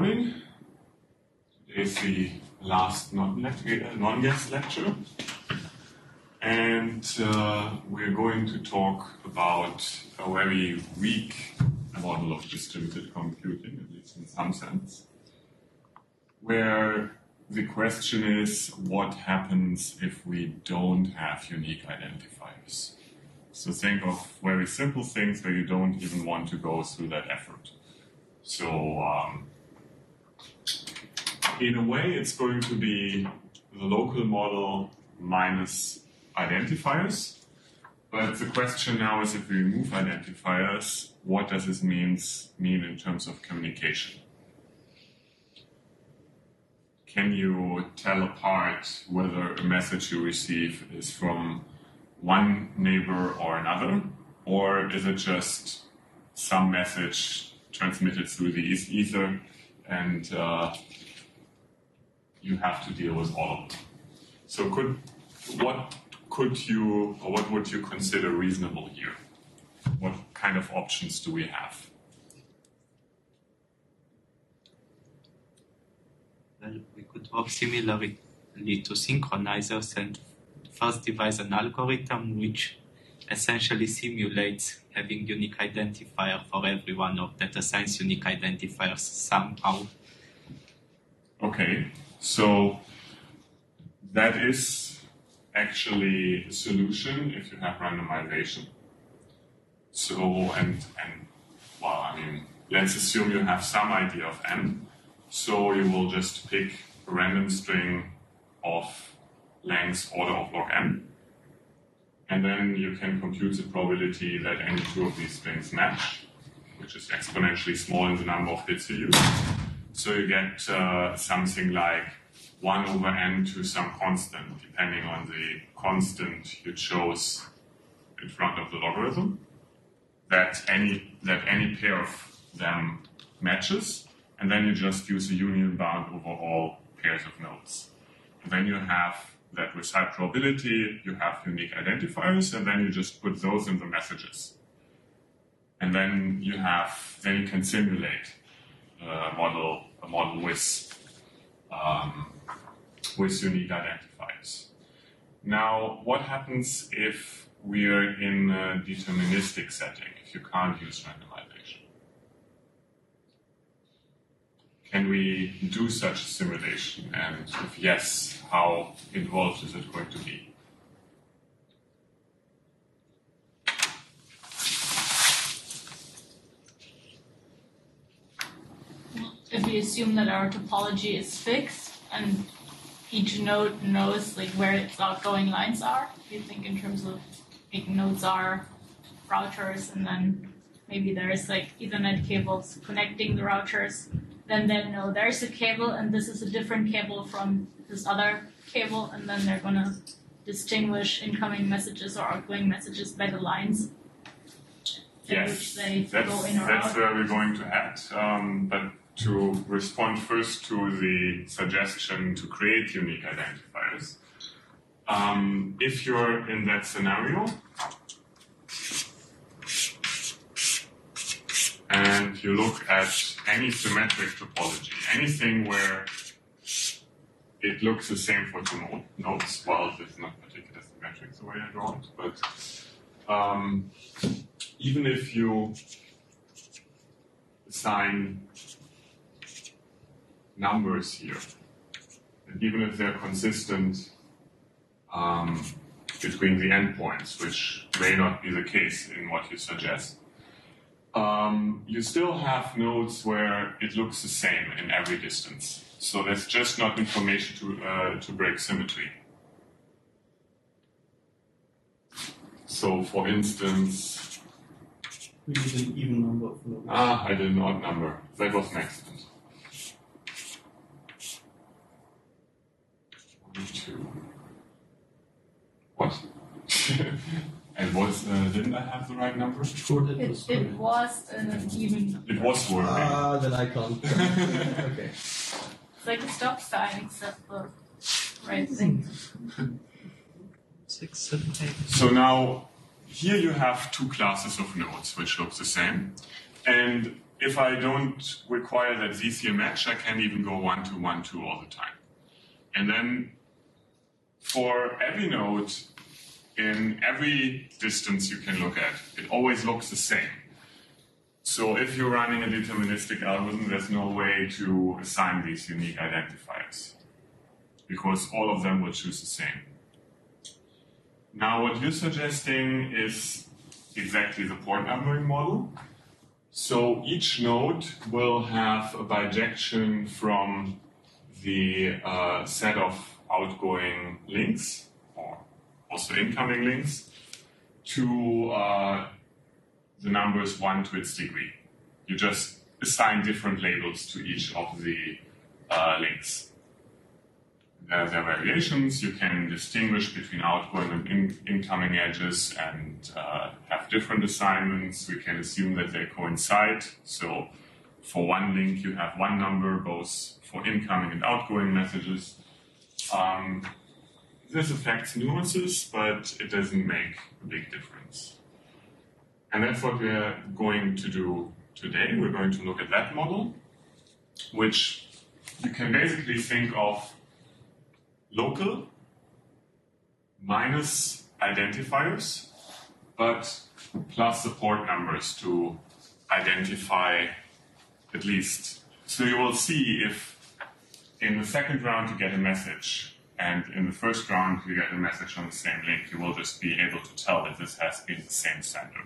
morning. Today is the last non-guest lecture. And we're going to talk about a very weak model of distributed computing, at least in some sense, where the question is, what happens if we don't have unique identifiers? So think of very simple things where you don't even want to go through that effort. So in a way, it's going to be the local model minus identifiers. But the question now is, if we remove identifiers, what does this mean in terms of communication? Can you tell apart whether a message you receive is from one neighbor or another? Or is it just some message transmitted through the ether and you have to deal with all of them? So what would you consider reasonable here? What kind of options do we have? Well, we could work similarly to synchronizers and first devise an algorithm which essentially simulates having unique identifier for everyone, or that assigns unique identifiers somehow. Okay, so that is actually a solution if you have randomization. So, let's assume you have some idea of n. So you will just pick a random string of length order of log n. And then you can compute the probability that any two of these strings match, which is exponentially small in the number of bits you use. So you get something like 1 over n to some constant, depending on the constant you chose in front of the logarithm, that any pair of them matches, and then you just use a union bound over all pairs of nodes. And then you have that with high probability, you have unique identifiers, and then you just put those in the messages. And then you can simulate a model with unique identifiers. Now, what happens if we're in a deterministic setting, if you can't use randomization? Can we do such a simulation? And if yes, how involved is it going to be? If we assume that our topology is fixed and each node knows where its outgoing lines are, you think in terms of nodes are routers, and then maybe there's Ethernet cables connecting the routers, then they know there's a cable and this is a different cable from this other cable, and then they're going to distinguish incoming messages or outgoing messages by the lines. Yes, that's where we're going to add. But to respond first to the suggestion to create unique identifiers, if you're in that scenario, and you look at any symmetric topology, anything where it looks the same for two nodes, well, this is not particularly symmetric the way I draw it, but even if you assign numbers here, and even if they're consistent between the endpoints, which may not be the case in what you suggest, you still have nodes where it looks the same in every distance. So that's just not information to break symmetry. So, for instance, we did an even number of nodes. I did an odd number. That was an accident. 1, 2. What? And didn't I have the right number? Sure, it was an even. It was working. Then I can't. Okay. It's like a stop sign, except for right thing. 6, 7, 8. So now, here you have two classes of nodes which look the same. And if I don't require that ZCM match, I can even go 1, 2, 1, 2 all the time. And then for every node, in every distance you can look at, it always looks the same. So if you're running a deterministic algorithm, there's no way to assign these unique identifiers, because all of them will choose the same. Now, what you're suggesting is exactly the port numbering model. So each node will have a bijection from the set of outgoing links, or also incoming links, to the numbers 1 to its degree. You just assign different labels to each of the links. There are variations. You can distinguish between outgoing and incoming edges and have different assignments. We can assume that they coincide. So for one link, you have one number, both for incoming and outgoing messages. This affects nuances, but it doesn't make a big difference. And that's what we're going to do today. We're going to look at that model, which you can basically think of local minus identifiers, but plus the port numbers to identify at least. So you will see if in the second round you get a message, and in the first round you get a message on the same link, you will just be able to tell that this has been the same sender.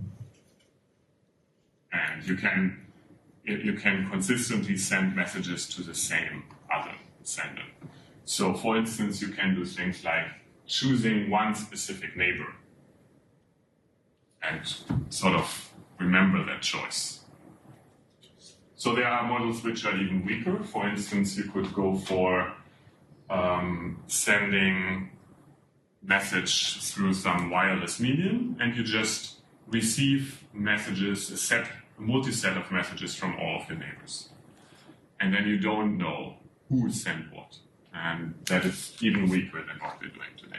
And you can consistently send messages to the same other sender. So, for instance, you can do things like choosing one specific neighbor and sort of remember that choice. So there are models which are even weaker. For instance, you could go for sending message through some wireless medium, and you just receive messages, a multi-set of messages from all of your neighbors. And then you don't know who sent what. And that is even weaker than what we're doing today.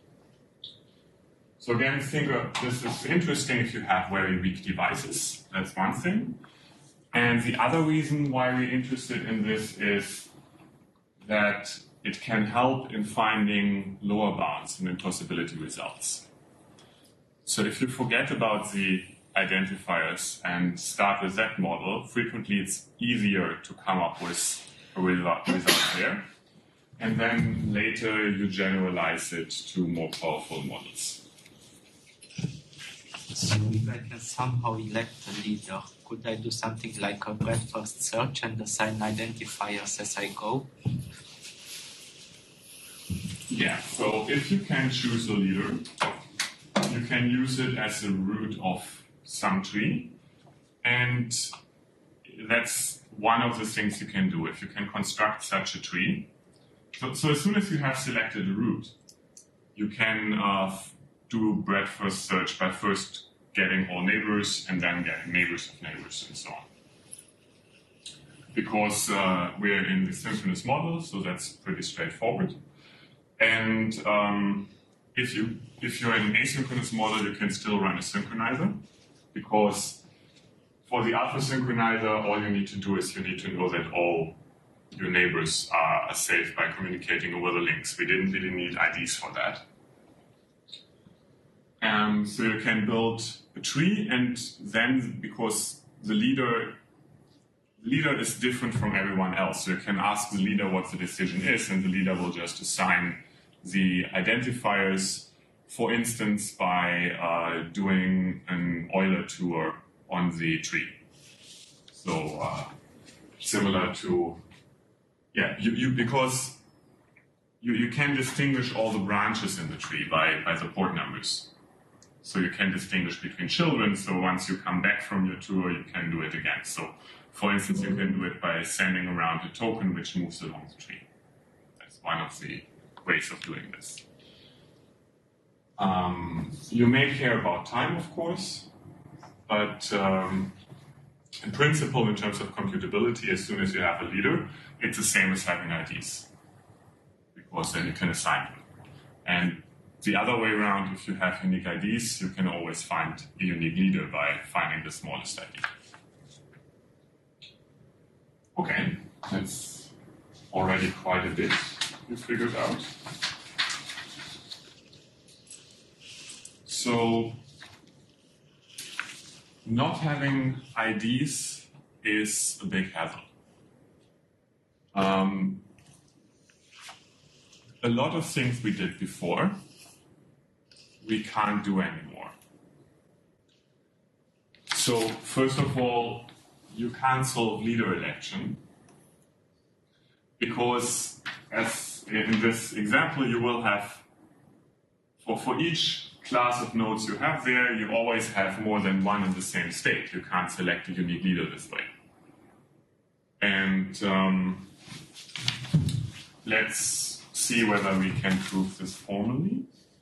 So again, think of this is interesting if you have very weak devices. That's one thing. And the other reason why we're interested in this is that it can help in finding lower bounds and impossibility results. So if you forget about the identifiers and start with that model, frequently it's easier to come up with a result there. And then later you generalize it to more powerful models. So if I can somehow elect a leader, could I do something like a breadth-first search and assign identifiers as I go? Yeah, so if you can choose a leader, you can use it as the root of some tree. And that's one of the things you can do. If you can construct such a tree, so as soon as you have selected a root, you can do breadth-first search by first getting all neighbors and then getting neighbors of neighbors and so on. Because we're in the synchronous model, so that's pretty straightforward. And if you're in an asynchronous model, you can still run a synchronizer, because for the alpha synchronizer, all you need to do is you need to know that all your neighbors are safe by communicating over the links. We didn't really need IDs for that. So you can build a tree, and then because the leader is different from everyone else, so you can ask the leader what the decision is, and the leader will just assign the identifiers, for instance, by doing an Euler tour on the tree. So similar to, because you can distinguish all the branches in the tree by the port numbers. So you can distinguish between children, so once you come back from your tour, you can do it again. So, for instance, you can do it by sending around a token which moves along the tree. That's one of the ways of doing this. You may care about time, of course, but in principle, in terms of computability, as soon as you have a leader, it's the same as having IDs, because then you can assign them. And the other way around, if you have unique IDs, you can always find a unique leader by finding the smallest ID. Okay, that's already quite a bit you figured out. So, not having IDs is a big hassle. A lot of things we did before, we can't do anymore. So, first of all, you can't solve leader election because, as in this example, you will have, for each class of nodes you have there, you always have more than one in the same state. You can't select a unique leader this way. And let's see whether we can prove this formally,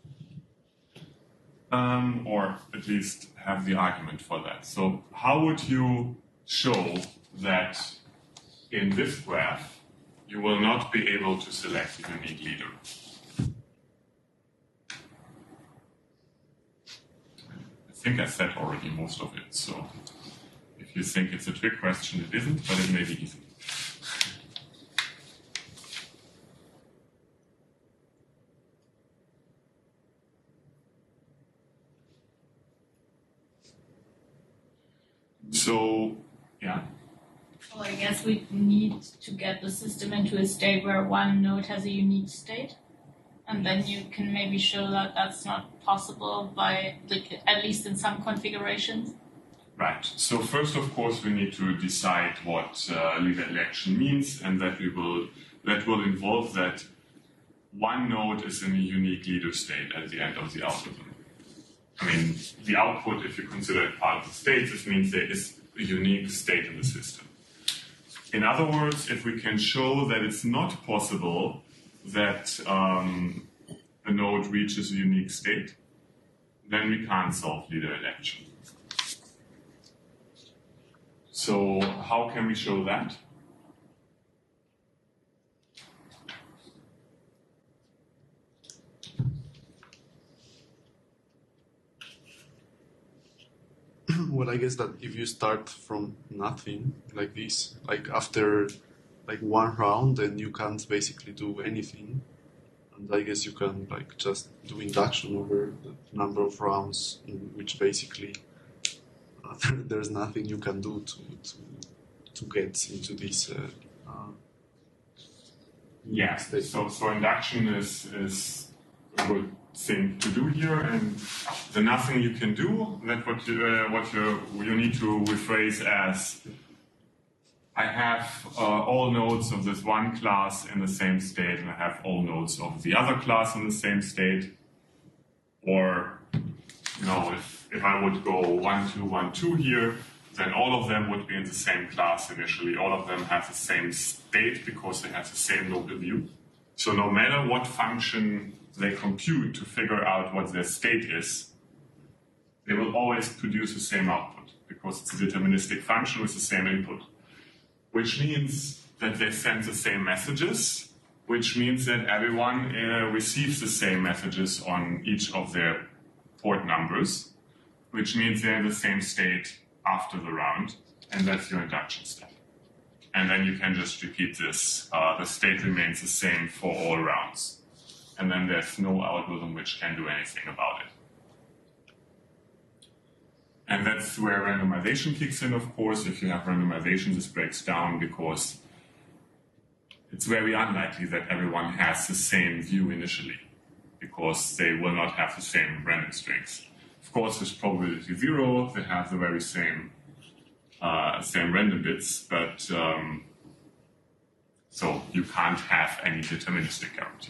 or at least have the argument for that. So how would you show that in this graph you will not be able to select a unique leader? I think I said already most of it, so if you think it's a trick question, it isn't, but it may be easy. So, yeah. Well, I guess we need to get the system into a state where one node has a unique state. And then you can maybe show that that's not possible by, like, at least in some configurations. Right. So first, of course, we need to decide what leader election means, and that will involve that one node is in a unique leader state at the end of the algorithm. I mean, the output, if you consider it part of the state, this means there is a unique state in the system. In other words, if we can show that it's not possible that a node reaches a unique state, then we can't solve leader election. So how can we show that? Well, I guess that if you start from nothing like this, like after like one round, then you can't basically do anything. And I guess you can like just do induction over the number of rounds in which basically there's nothing you can do to get into this. Yeah. So induction is a good thing to do here, and the nothing you can do, that what you need to rephrase as: I have all nodes of this one class in the same state, and I have all nodes of the other class in the same state. Or, if I would go 1, 2, 1, 2 here, then all of them would be in the same class initially. All of them have the same state because they have the same local view. So no matter what function they compute to figure out what their state is, they will always produce the same output because it's a deterministic function with the same input. Which means that they send the same messages, which means that everyone receives the same messages on each of their port numbers, which means they're in the same state after the round, and that's your induction step. And then you can just repeat this. The state remains the same for all rounds. And then there's no algorithm which can do anything about it. And that's where randomization kicks in, of course. If you have randomization, this breaks down because it's very unlikely that everyone has the same view initially, because they will not have the same random strings. Of course, with probability 0, they have the very same random bits, but so you can't have any deterministic guarantee.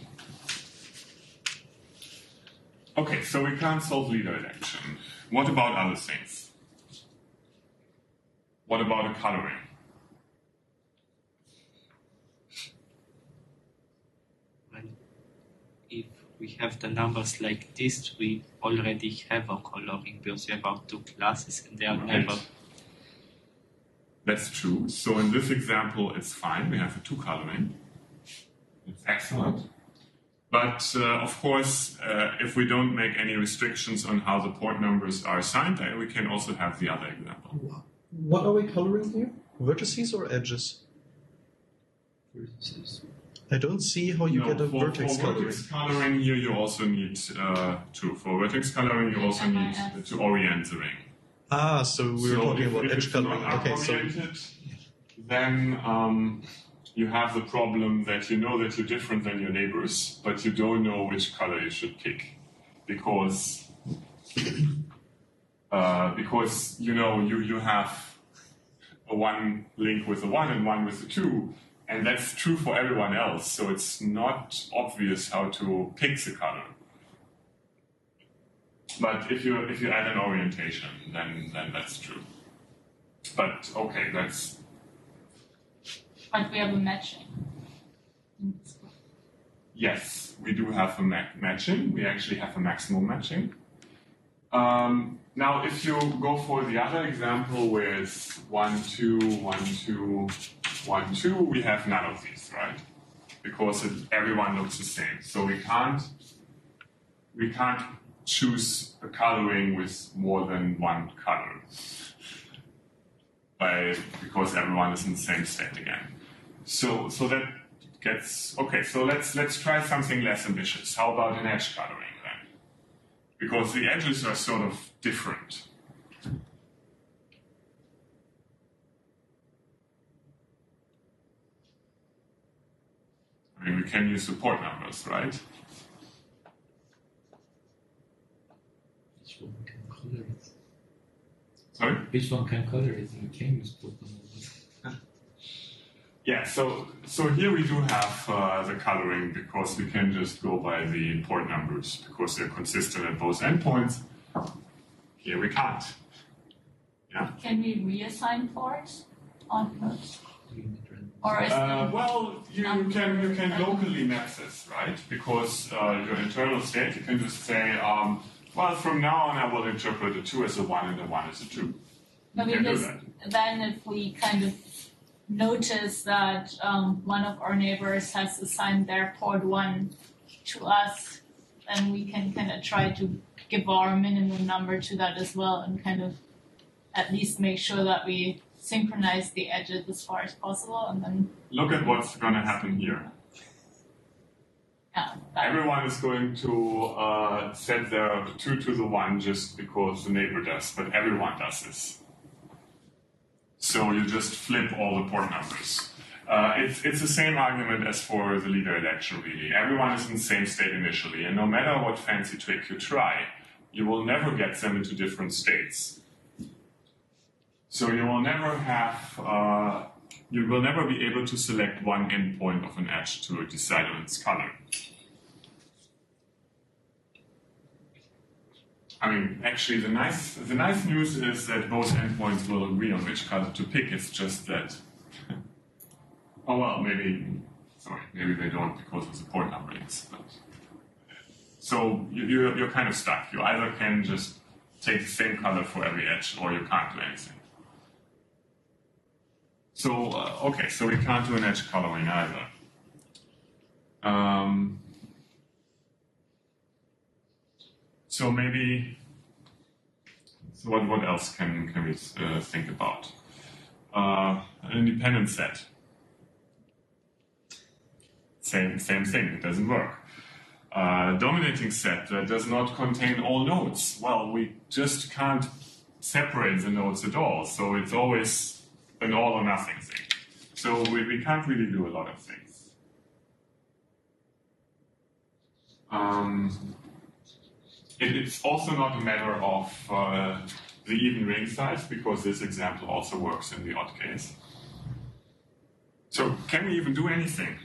Okay, so we can't solve leader election. What about other things? What about a coloring? Well, if we have the numbers like this, we already have a coloring because we have our two classes and they are Right. never. That's true. So in this example, it's fine. We have a 2 coloring. It's excellent. But of course, if we don't make any restrictions on how the port numbers are assigned, we can also have the other example. What are we coloring here? Vertices or edges? I don't see how you get a for vertex coloring. vertex coloring here, you also need for vertex coloring, you also need to orient the ring. Ah, so we were talking about edge coloring. Okay, so then you have the problem that you know that you're different than your neighbors, but you don't know which color you should pick because you know you have a one link with a 1 and one with a 2, and that's true for everyone else. So it's not obvious how to pick the color. But if you add an orientation, then that's true. But okay, that's. But we have a matching. Yes, we do have a matching. We actually have a maximum matching. Now, if you go for the other example with 1, 2, 1, 2, 1, 2, we have none of these, right? Because everyone looks the same. So we can't choose a coloring with more than one color because everyone is in the same state again. So that gets okay. So let's try something less ambitious. How about an edge coloring then? Because the edges are sort of different. I mean, we can use support numbers, right? Which one can color it? Sorry? Which one can color it? You can use both of them. Yeah, so here we do have the coloring because we can just go by the port numbers because they're consistent at both endpoints. Here we can't. Yeah. Can we reassign ports on nodes? Or is well, you can locally map this, right? Because your internal state, you can just say, well, from now on I will interpret a 2 as a 1 and a 1 as a 2. But because then if we kind of notice that one of our neighbors has assigned their port 1 to us, then we can kind of try to give our minimum number to that as well and kind of at least make sure that we synchronize the edges as far as possible. And then look at what's going to happen here. Yeah, everyone is going to set their 2 to the 1 just because the neighbor does, but everyone does this. So you just flip all the port numbers. It's the same argument as for the leader election, really. Everyone is in the same state initially, and no matter what fancy trick you try, you will never get them into different states. So you will never have, you will never be able to select one endpoint of an edge to decide on its color. I mean, actually, the nice news is that both endpoints will agree on which color to pick. It's just that, oh well, maybe they don't because of the port numberings. But so you're kind of stuck. You either can just take the same color for every edge, or you can't do anything. So okay, so we can't do an edge coloring either. So maybe, so what else can we think about? An independent set. Same thing, it doesn't work. Dominating set that does not contain all nodes. Well, we just can't separate the nodes at all, so it's always an all or nothing thing. So we can't really do a lot of things. It's also not a matter of the even ring size, because this example also works in the odd case. So can we even do anything?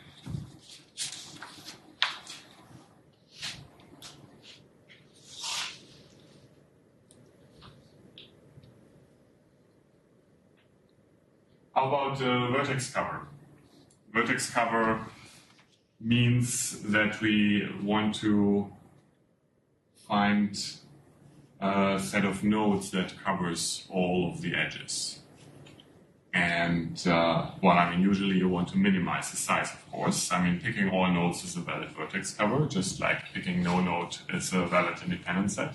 How about vertex cover? Vertex cover means that we want to find a set of nodes that covers all of the edges. And, well, I mean, usually you want to minimize the size, of course. I mean, picking all nodes is a valid vertex cover, just like picking no node is a valid independent set.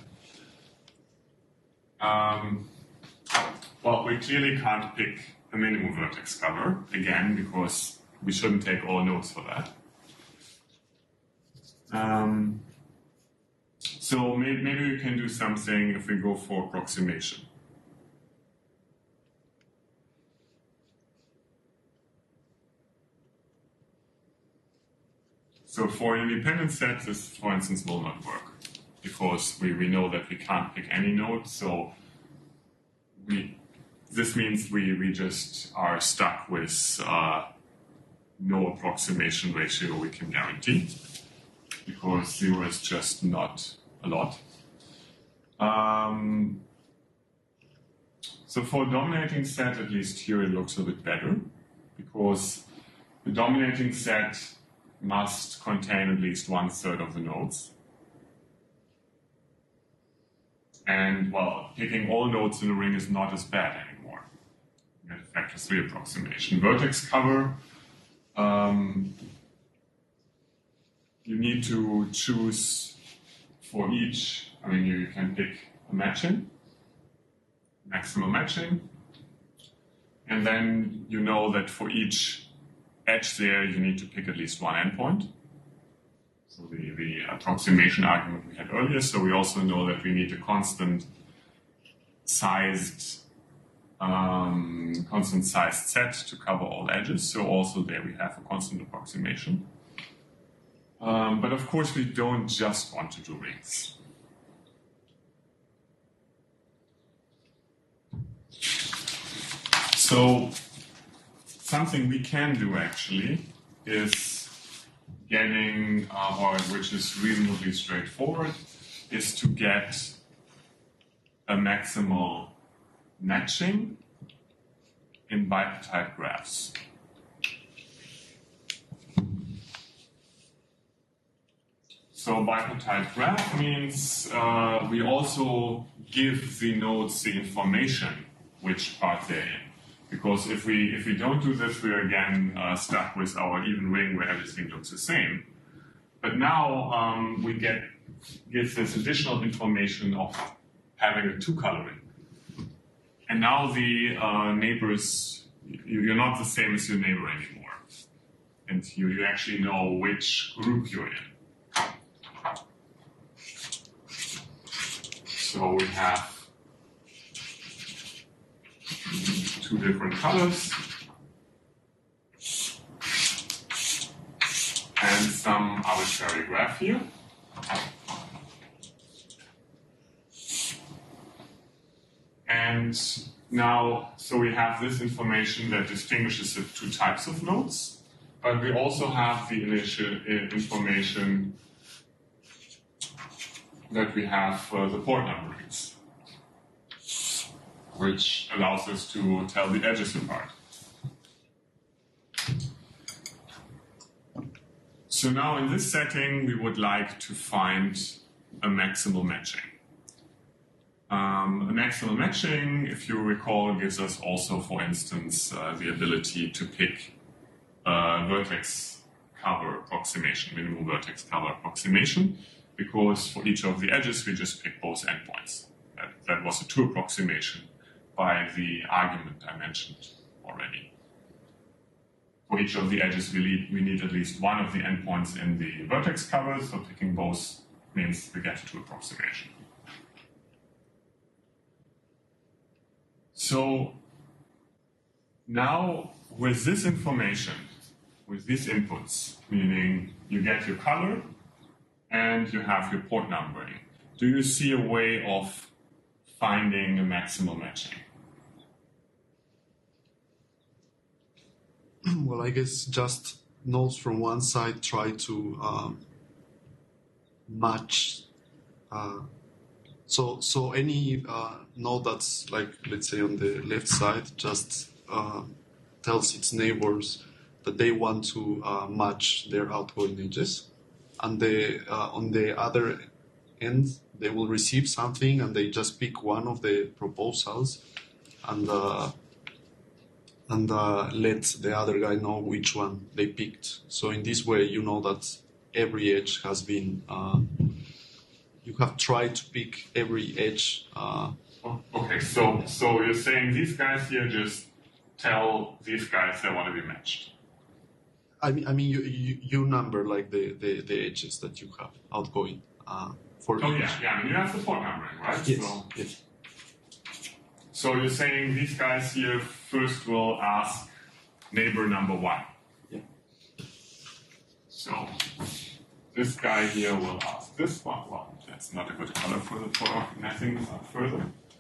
Well, we clearly can't pick a minimum vertex cover, again, because we shouldn't take all nodes for that. So maybe we can do something if we go for approximation. So for an independent set, this, for instance, will not work because we know that we can't pick any node. So this means we just are stuck with no approximation ratio we can guarantee because 0 is just not a lot. So for a dominating set, at least here it looks a bit better because the dominating set must contain at least 1/3 of the nodes. And, well, picking all nodes in a ring is not as bad anymore. We get a factor 3 approximation. Vertex cover, you need to choose for each, I mean, you can pick a matching, maximal matching, and then you know that for each edge there, you need to pick at least one endpoint. So the approximation argument we had earlier. So we also know that we need a constant sized set to cover all edges. So also there we have a constant approximation. But of course we don't just want to do rings. So something we can do actually is getting, or which is reasonably straightforward, is to get a maximal matching in bipartite graphs. So bipartite graph means we also give the nodes the information which part they're in. Because if we don't do this, we're again stuck with our even ring where everything looks the same. But now we get this additional information of having a two-color ring. And now the neighbors, you're not the same as your neighbor anymore. And you actually know which group you're in. So we have two different colors and some arbitrary graph here. And now, so we have this information that distinguishes the two types of nodes, but we also have the initial information that we have the port numberings, which allows us to tell the edges apart. So now in this setting, we would like to find a maximal matching. A maximal matching, if you recall, gives us also, for instance, the ability to pick a vertex cover approximation, minimum vertex cover approximation, because for each of the edges, we just pick both endpoints. That was a two approximation by the argument I mentioned already. For each of the edges, we need at least one of the endpoints in the vertex cover, so picking both means we get two approximation. So now with this information, with these inputs, meaning you get your color and you have your port numbering, do you see a way of finding a maximal matching? Well, I guess just nodes from one side try to match. So any node that's like, let's say, on the left side just tells its neighbors that they want to match their outgoing edges, and on the other end they will receive something and they just pick one of the proposals and let the other guy know which one they picked. So in this way, you know that every edge has been, you have tried to pick every edge. Okay, so you're saying these guys here just tell these guys they want to be matched. I mean, you number like the edges that you have outgoing for Oh each. yeah. I mean, you have the port numbering, right? Yes. So, Yes. so you're saying these guys here first will ask neighbor number 1. Yeah. So this guy here will ask this one. Well, that's not a good color for organizing further.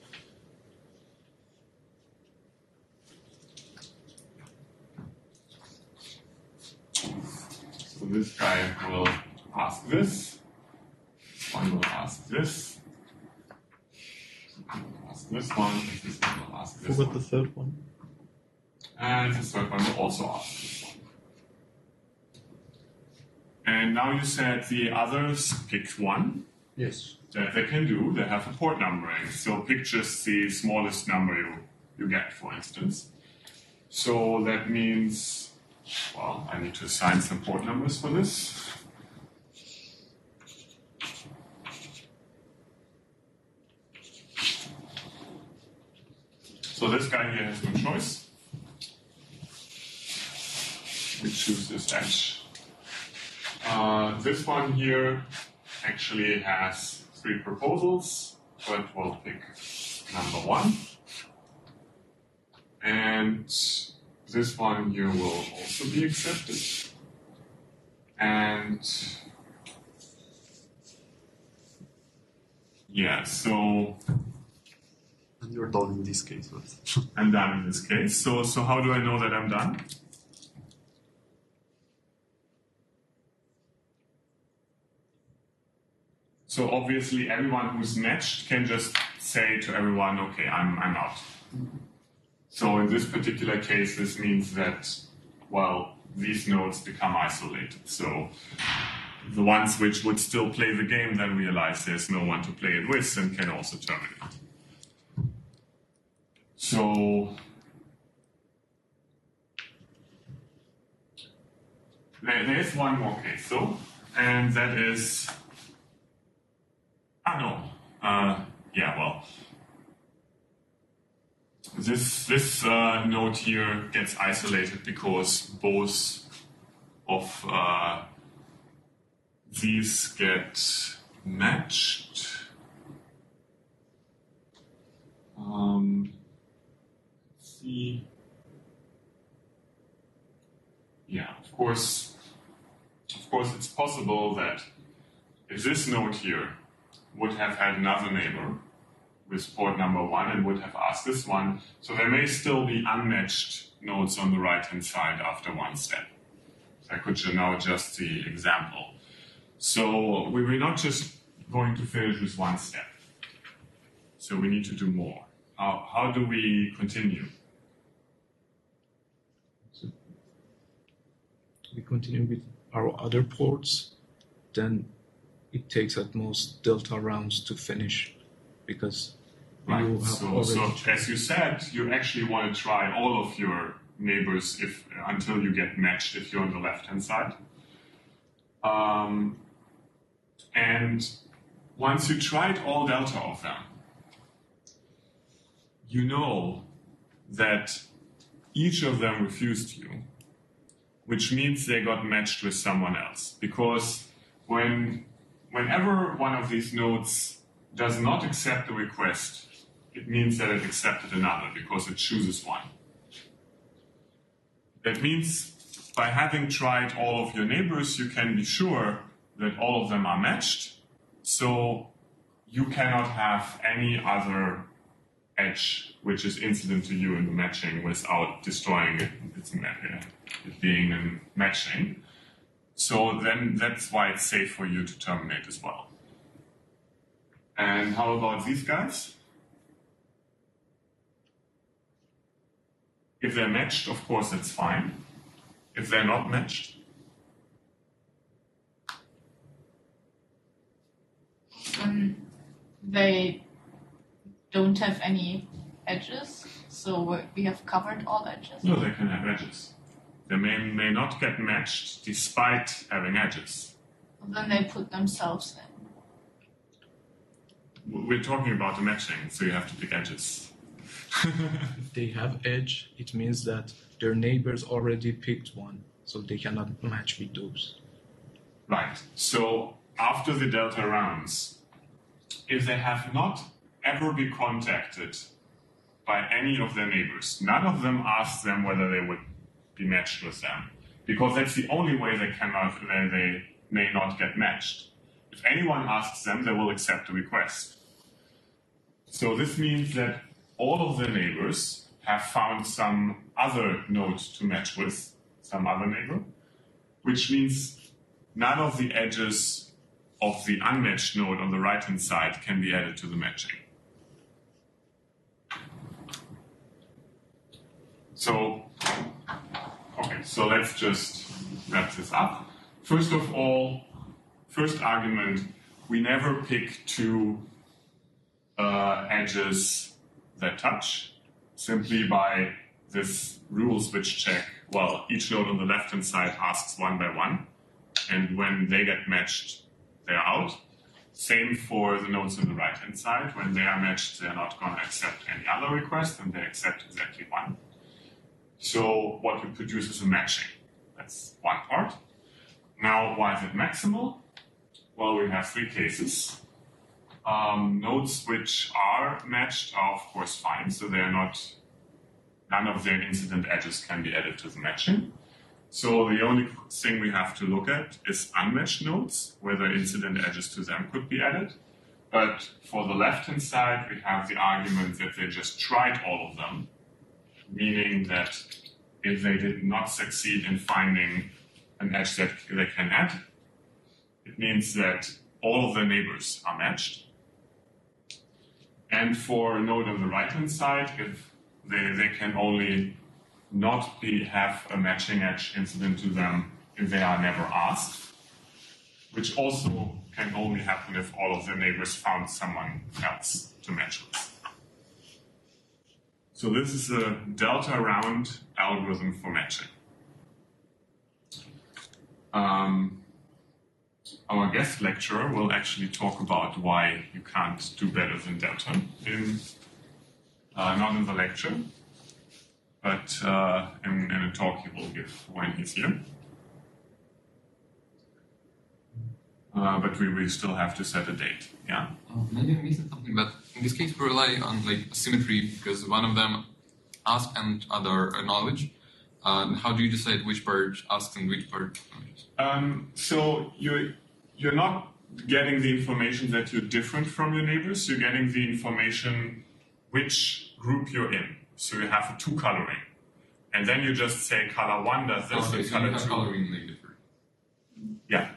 So this guy will ask this. One will ask this. One will ask this one. This one will ask this What about one. the third one? And the third one will also ask this one. And now you said the others picked one. Yes. That they can do. They have a port numbering. So pick just the smallest number you get, for instance. So that means, well, I need to assign some port numbers for this. So this guy here has no choice. We choose this edge. This one here actually has 3 proposals, but we'll pick number 1. And this one here will also be accepted. And yeah, so And you're done in this case. But I'm done in this case. So how do I know that I'm done? So obviously everyone who's matched can just say to everyone, okay, I'm out. So in this particular case, this means that, well, these nodes become isolated. So the ones which would still play the game then realize there's no one to play it with and can also terminate. So there's one more case though, and that is, this node here gets isolated because both of these get matched. Let's see. Yeah, of course, it's possible that if this node here would have had another neighbor with port number 1 and would have asked this one, so there may still be unmatched nodes on the right-hand side after one step. So I could now adjust the example. So we're not just going to finish with one step. So we need to do more. How do we continue? We continue with our other ports, then it takes at most delta rounds to finish because Right. you have So already as you said, you actually want to try all of your neighbors until you get matched if you're on the left-hand side. And once you tried all delta of them, you know that each of them refused you, which means they got matched with someone else. Because whenever one of these nodes does not accept the request, it means that it accepted another because it chooses one. That means by having tried all of your neighbors, you can be sure that all of them are matched. So you cannot have any other edge which is incident to you in the matching without destroying it, it being a matching. So then that's why it's safe for you to terminate as well. And how about these guys? If they're matched, of course, it's fine. If they're not matched, They don't have any edges, so we have covered all edges. no, they can have edges. They may not get matched despite having edges. Then they put themselves in. We're talking about the matching, so you have to pick edges. if they have edge, it means that their neighbors already picked one. so they cannot match with those. Right. So after the delta rounds, if they have not ever been contacted by any of their neighbors, none of them asked them whether they would be matched with them, because that's the only way they may not get matched. If anyone asks them, they will accept the request. So this means that all of the neighbors have found some other node to match with, some other neighbor, which means none of the edges of the unmatched node on the right-hand side can be added to the matching. So let's just wrap this up. First of all, first argument, we never pick two edges that touch, simply by this rule switch check. Well, each node on the left-hand side asks one by one, and when they get matched, they're out. Same for the nodes on the right-hand side. When they are matched, they're not going to accept any other request, and they accept exactly one. So what we produce is a matching. That's one part. Now, why is it maximal? Well, we have three cases. Nodes which are matched are, of course, fine, so none of their incident edges can be added to the matching. So the only thing we have to look at is unmatched nodes, whether incident edges to them could be added. But for the left-hand side, we have the argument that they just tried all of them, meaning that if they did not succeed in finding an edge that they can add, it means that all of the neighbors are matched. And for a node on the right-hand side, if they can only not have a matching edge incident to them if they are never asked, which also can only happen if all of their neighbors found someone else to match with. So this is a delta round algorithm for matching. Our guest lecturer will actually talk about why you can't do better than delta not in the lecture, but in a talk he will give when he's here. But we still have to set a date. Yeah. Maybe I'm missing something, but in this case we rely on symmetry because one of them asks and other acknowledge. How do you decide which part asks and which part acknowledges? So you're not getting the information that you're different from your neighbors. You're getting the information which group you're in. So you have a two coloring, and then you just say color one does this, Okay, and so color you have two. coloring different. Yeah.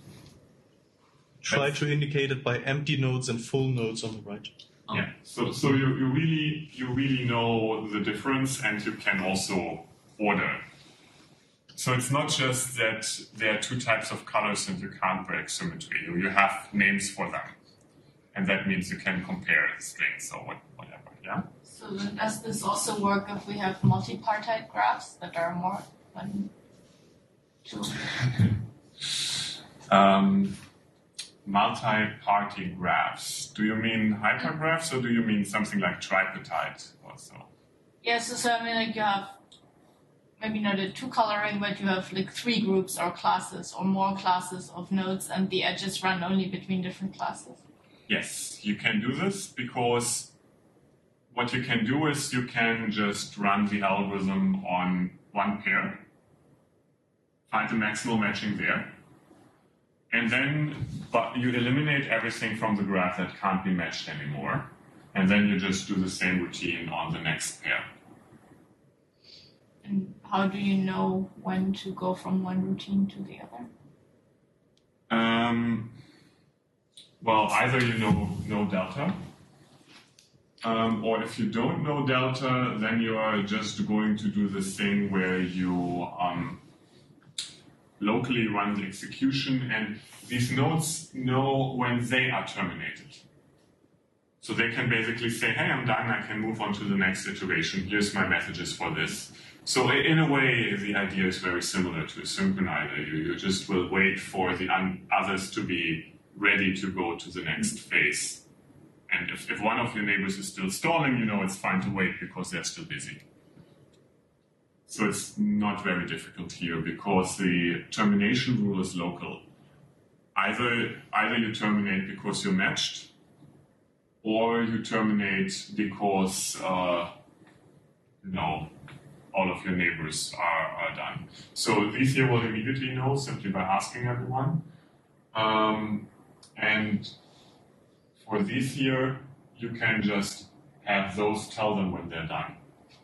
Try to indicate it by empty nodes and full nodes on the right. Yeah. So you really know the difference, and you can also order. So it's not just that there are two types of colors and you can't break symmetry. You have names for them, and that means you can compare the strings or whatever. Yeah. So then does this also work if we have multipartite graphs that are more than two? Multi-party graphs. Do you mean hypergraphs or do you mean something like tripartite also? Yes, so I mean you have maybe not a two coloring, but you have three groups or classes or more classes of nodes and the edges run only between different classes. Yes, you can do this because what you can do is you can just run the algorithm on one pair, find the maximal matching there, and then you eliminate everything from the graph that can't be matched anymore, and then you just do the same routine on the next pair. And how do you know when to go from one routine to the other? Well, either you know delta, or if you don't know delta, then you are just going to do this thing where you locally run the execution, and these nodes know when they are terminated. So they can basically say, hey, I'm done, I can move on to the next iteration, here's my messages for this. So in a way, the idea is very similar to a synchronizer. You just will wait for the others to be ready to go to the next phase. And if one of your neighbors is still stalling, you know it's fine to wait because they're still busy. So it's not very difficult here because the termination rule is local. Either you terminate because you're matched, or you terminate because all of your neighbors are done. So these here will immediately know simply by asking everyone. And for these here, you can just have those tell them when they're done.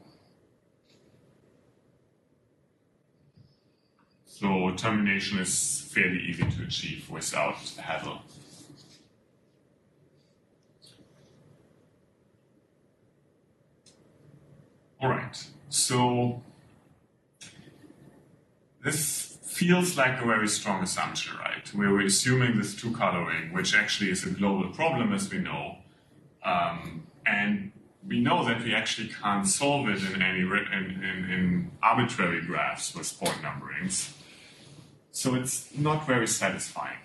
So termination is fairly easy to achieve without hassle. All right, so this feels like a very strong assumption, right? Where we're assuming this two-coloring, which actually is a global problem, as we know, and we know that we actually can't solve it in arbitrary graphs with port numberings. So it's not very satisfying.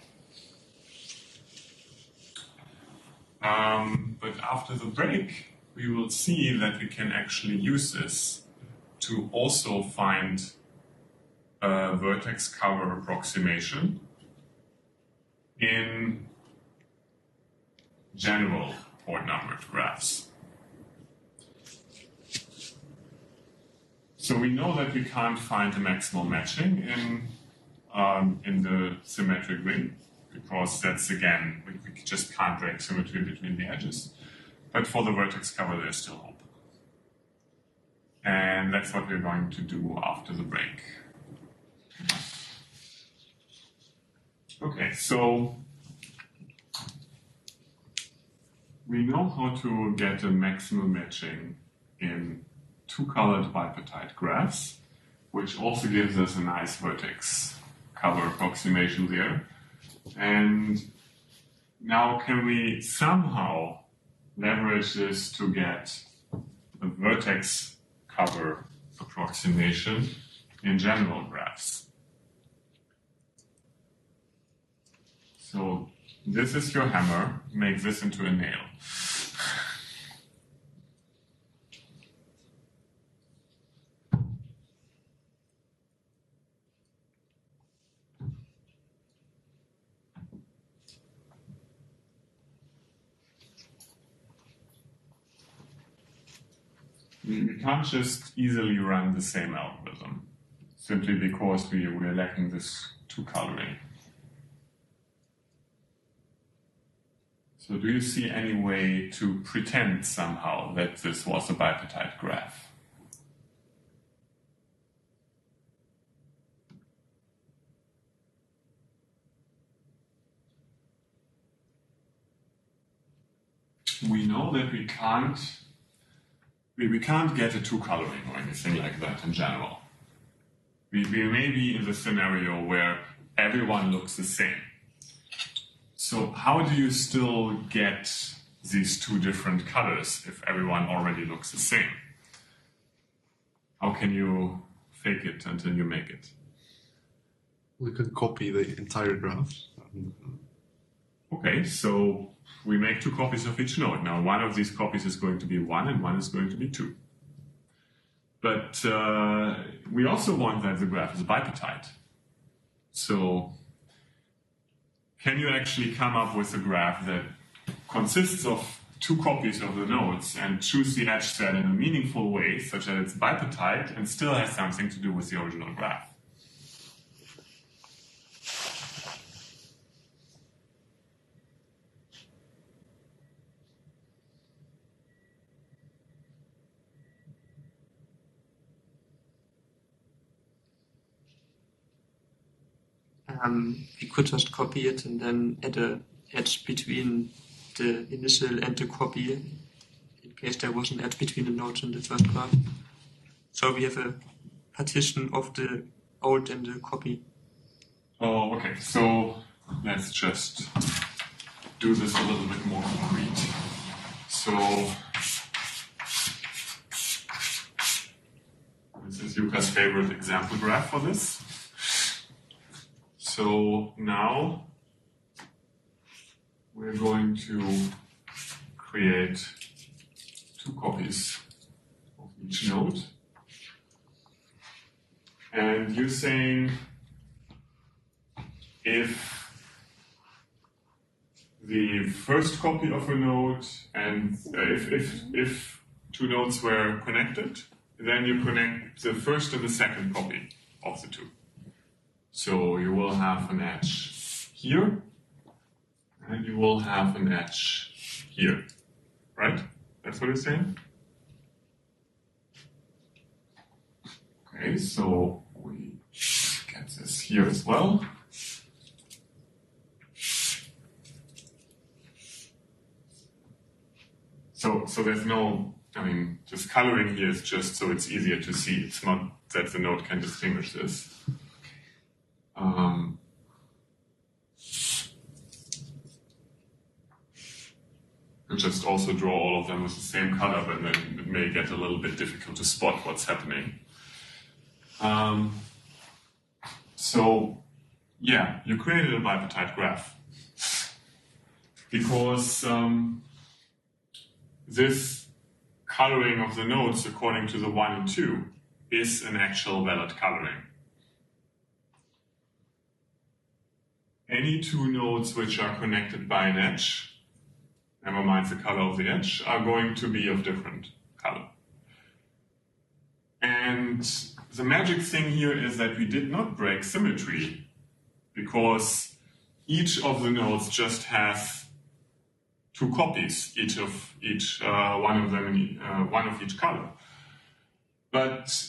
But after the break, we will see that we can actually use this to also find a vertex cover approximation in general port numbered graphs. So we know that we can't find a maximal matching in the symmetric ring, because that's, again, we just can't break symmetry between the edges. But for the vertex cover, there's still hope. And that's what we're going to do after the break. Okay, so we know how to get a maximal matching in two-colored bipartite graphs, which also gives us a nice vertex cover approximation there. And now can we somehow leverage this to get a vertex cover approximation in general graphs? So this is your hammer, make this into a nail. We can't just easily run the same algorithm, simply because we're lacking this two-coloring. So do you see any way to pretend somehow that this was a bipartite graph? We know that we can't get a two-coloring or anything like that in general. We may be in the scenario where everyone looks the same. So how do you still get these two different colors if everyone already looks the same? How can you fake it until you make it? We can copy the entire graph. Okay, so we make two copies of each node. Now, one of these copies is going to be 1 and one is going to be 2. But we also want that the graph is bipartite. So can you actually come up with a graph that consists of two copies of the nodes and choose the edge set in a meaningful way such that it's bipartite and still has something to do with the original graph? We could just copy it and then add an edge between the initial and the copy in case there was an edge between the nodes in the first graph. So we have a partition of the old and the copy. Oh, okay. So let's just do this a little bit more concrete. So this is Yuka's favorite example graph for this. So now we're going to create two copies of each node. And you're saying if the first copy of a node and if two nodes were connected, then you connect the first and the second copy of the two. So you will have an edge here, and you will have an edge here, right? That's what you're saying? Okay, so we get this here as well. So there's no, I mean, this coloring here is just so it's easier to see. It's not that the node can distinguish this. You just also draw all of them with the same color, but then it may get a little bit difficult to spot what's happening. So, yeah, you created a bipartite graph because this coloring of the nodes according to the 1 and 2 is an actual valid coloring. Any two nodes which are connected by an edge, never mind the color of the edge, are going to be of different color. And the magic thing here is that we did not break symmetry because each of the nodes just has two copies, one of them, one of each color. But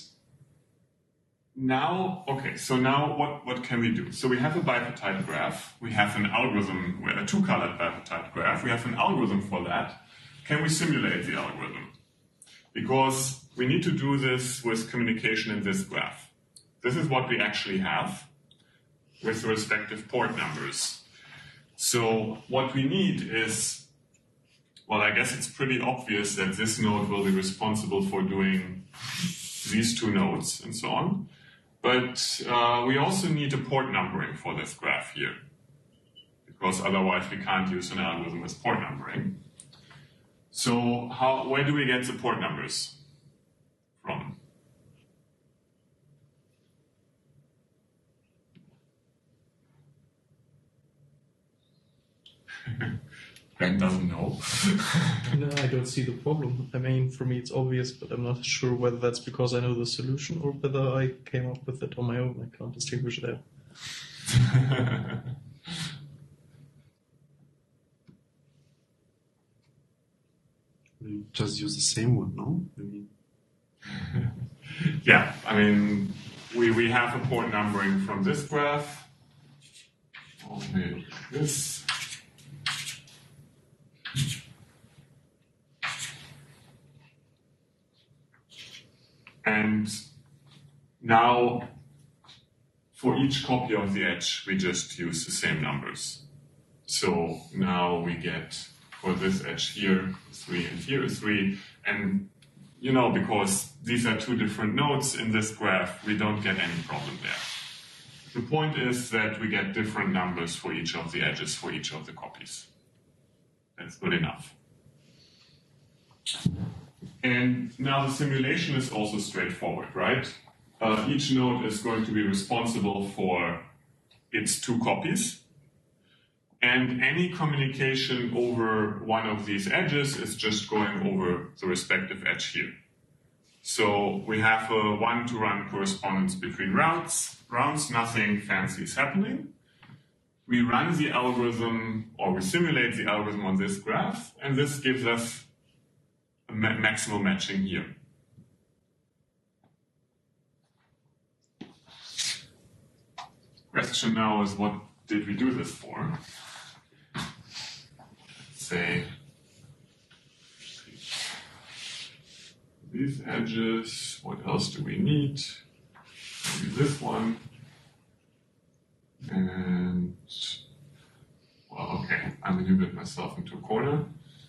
now, okay, so now what can we do? So we have a bipartite graph. We have an algorithm, a two-colored bipartite graph. We have an algorithm for that. Can we simulate the algorithm? Because we need to do this with communication in this graph. This is what we actually have with the respective port numbers. So what we need is, well, I guess it's pretty obvious that this node will be responsible for doing these two nodes and so on. But we also need a port numbering for this graph here, because otherwise we can't use an algorithm with port numbering. So where do we get the port numbers from? Ben doesn't know. No, I don't see the problem. I mean, for me it's obvious, but I'm not sure whether that's because I know the solution or whether I came up with it on my own. I can't distinguish that. We just use the same one, no? Maybe. Yeah, I mean, we have a port numbering from this graph. Only this. And now, for each copy of the edge, we just use the same numbers. So now we get, for this edge here, 3 and here is 3. And, you know, because these are two different nodes in this graph, we don't get any problem there. The point is that we get different numbers for each of the edges, for each of the copies. That's good enough. And now the simulation is also straightforward, right? Each node is going to be responsible for its two copies. And any communication over one of these edges is just going over the respective edge here. So we have a one-to-one correspondence between rounds, nothing fancy is happening. We run the algorithm, or we simulate the algorithm on this graph, and this gives us a maximal matching here. Question now is, what did we do this for? Let's say these edges, what else do we need? Maybe this one. And, well, okay, I maneuvered myself into a corner.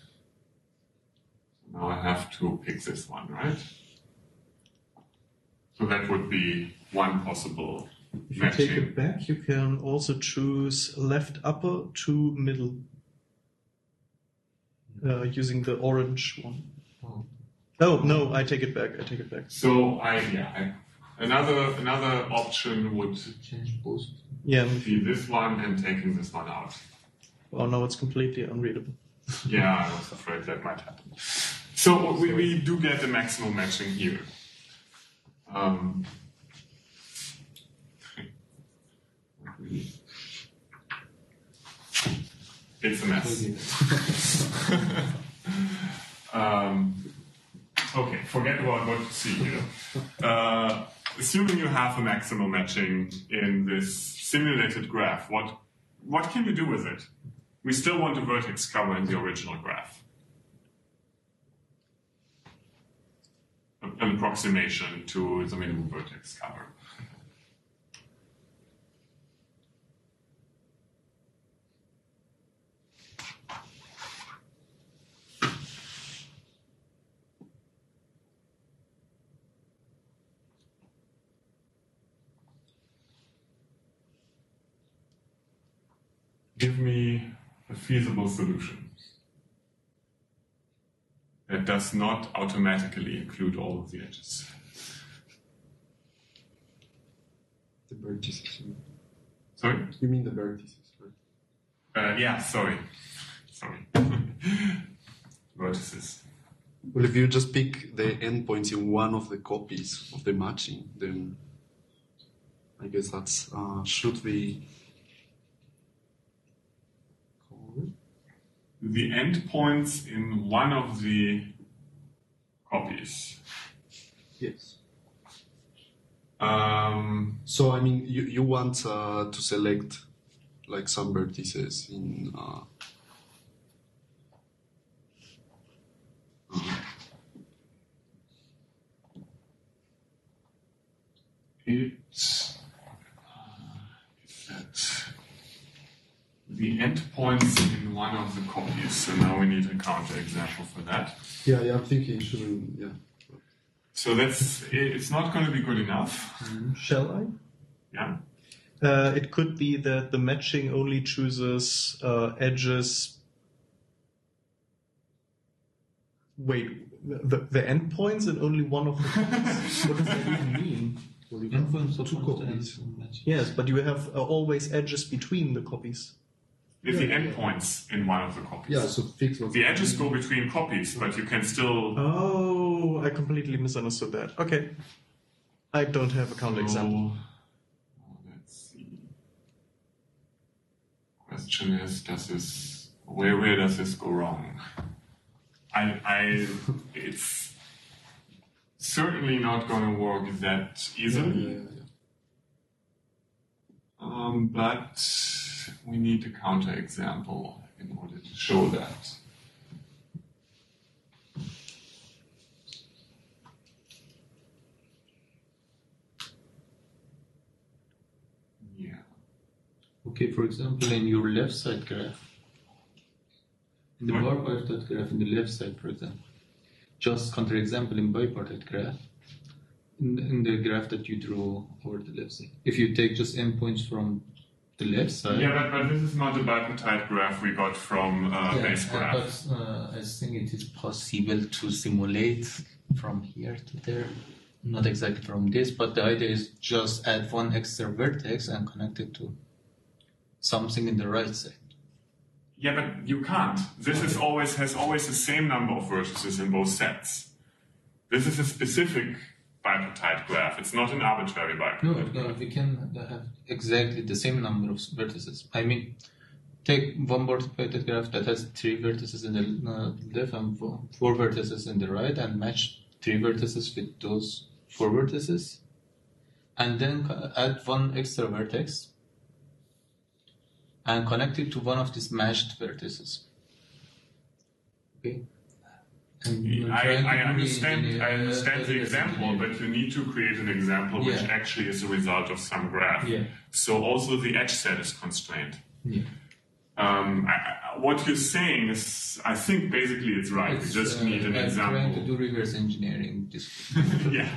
So now I have to pick this one, right? So that would be one possible If matching. you take it back, you can also choose left upper to middle, using the orange one. Oh, no, I take it back. So Another option would Change both. Yeah. be this one and taking this one out. Oh no, it's completely unreadable. Yeah, I was afraid that might happen. So we do get the maximum matching here. It's a mess. Okay, forget about what you see here. Assuming you have a maximal matching in this simulated graph, what can you do with it? We still want a vertex cover in the original graph. An approximation to the minimum vertex cover. Give me a feasible solution that does not automatically include all of the edges. The vertices. Sorry? You mean the vertices, right? Yeah, sorry. Vertices. Well, if you just pick the endpoints in one of the copies of the matching, then I guess that's should be called. The endpoints in one of the copies. Yes. So I mean, you want to select like some vertices in. It's that the endpoints in one of the copies. So now we need a counterexample for that. Yeah, I'm thinking shouldn't. Yeah. So it's not going to be good enough. Shall I? Yeah. It could be that the matching only chooses edges. Wait, the endpoints in only one of the copies? What does that even mean? Well, you Influence have of two copies. Yes, but you have always edges between the copies. It's the endpoints in one of the copies. Yeah, so fix what The edges go between copies, but you can still. Oh, I completely misunderstood that. Okay. I don't have a counterexample. Let's see. Question is, where does this go wrong? It's certainly not going to work that easily. But we need a counterexample in order to show that. Yeah. Okay, for example, in your left side graph, in the bipartite graph, in the left side, for example, just counterexample in bipartite graph, in the graph that you drew over the left side. If you take just endpoints from the left side. Yeah, but this is not a bipartite graph we got from base graph. But I think it is possible to simulate from here to there. Not exactly from this, but the idea is just add one extra vertex and connect it to something in the right side. Yeah, but you can't. This has always the same number of vertices in both sets. This is a specific bipartite graph. It's not an arbitrary bipartite. No, we can have exactly the same number of vertices. I mean, take one bipartite graph that has 3 vertices in the left and 4 vertices in the right, and match 3 vertices with those 4 vertices, and then add one extra vertex and connect it to one of these matched vertices. Okay. I understand the example, but you need to create an example which actually is a result of some graph. Yeah. So also the edge set is constrained. Yeah. What you're saying is, I think basically it's right. We just need an example. I'm trying to do reverse engineering. Yeah.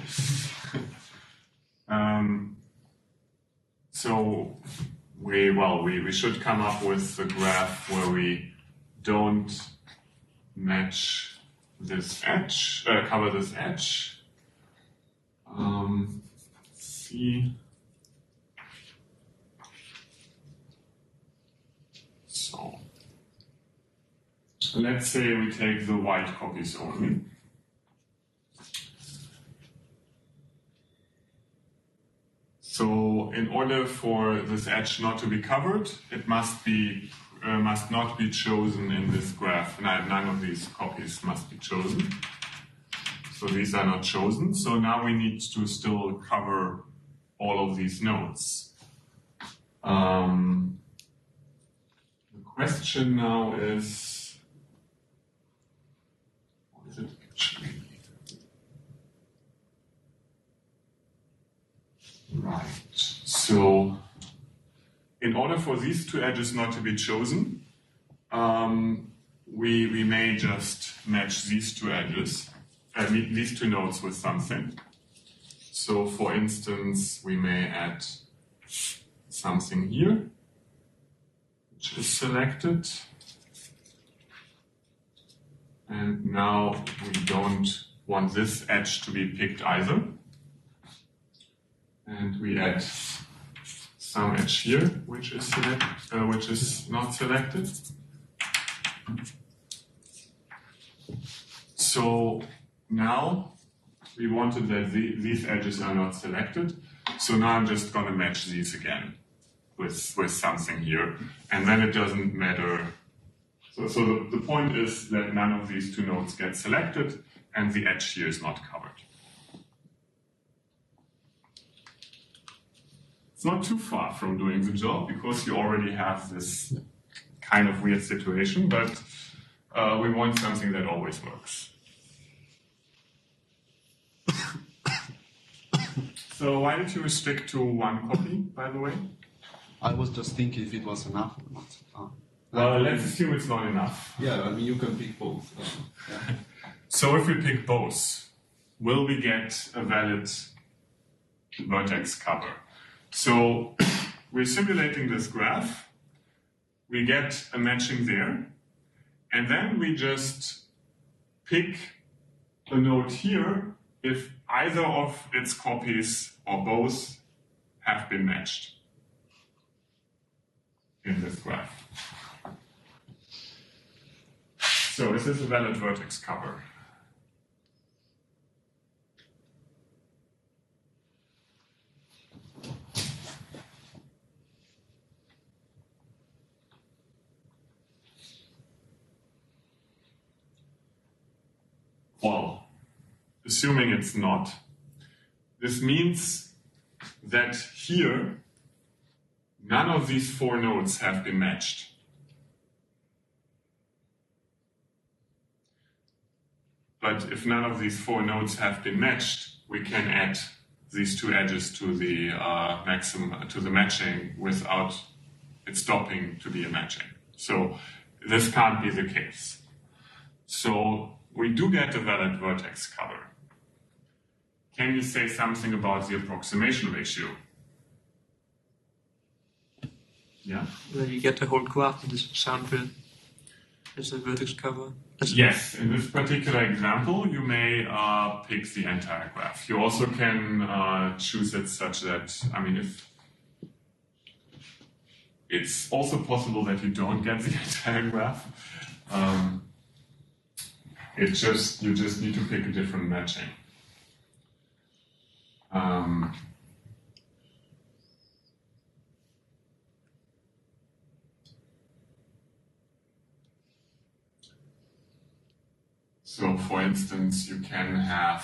So we should come up with a graph where we don't match this edge, cover this edge. see. So let's say we take the white copies only. So in order for this edge not to be covered, it must not be chosen in this graph. None of these copies must be chosen. So these are not chosen. So now we need to still cover all of these nodes. The question now is, what is it actually? Right. So in order for these two edges not to be chosen, we may just match these two edges, these two nodes with something. So for instance, we may add something here, which is selected. And now we don't want this edge to be picked either. And we add some edge here, which is not selected. So now we wanted that these edges are not selected. So now I'm just going to match these again with something here. And then it doesn't matter. So the point is that none of these two nodes get selected and the edge here is not covered. It's not too far from doing the job because you already have this kind of weird situation, but we want something that always works. So why did you restrict to one copy, by the way? I was just thinking if it was enough or not. Well, let's assume it's not enough. Yeah, I mean, you can pick both. Yeah. So if we pick both, will we get a valid vertex cover? So we're simulating this graph, we get a matching there, and then we just pick a node here if either of its copies or both have been matched in this graph. So is this a valid vertex cover? Well, assuming it's not, this means that here none of these four nodes have been matched. But if none of these four nodes have been matched, we can add these two edges to the matching without it stopping to be a matching. So this can't be the case. So we do get a valid vertex cover. Can you say something about the approximation ratio? Yeah? Well, you get the whole graph in this sample as a vertex cover. Yes, in this particular example, you may pick the entire graph. You also can choose it such that, I mean, if it's also possible that you don't get the entire graph. You just need to pick a different matching. So, for instance, you can have,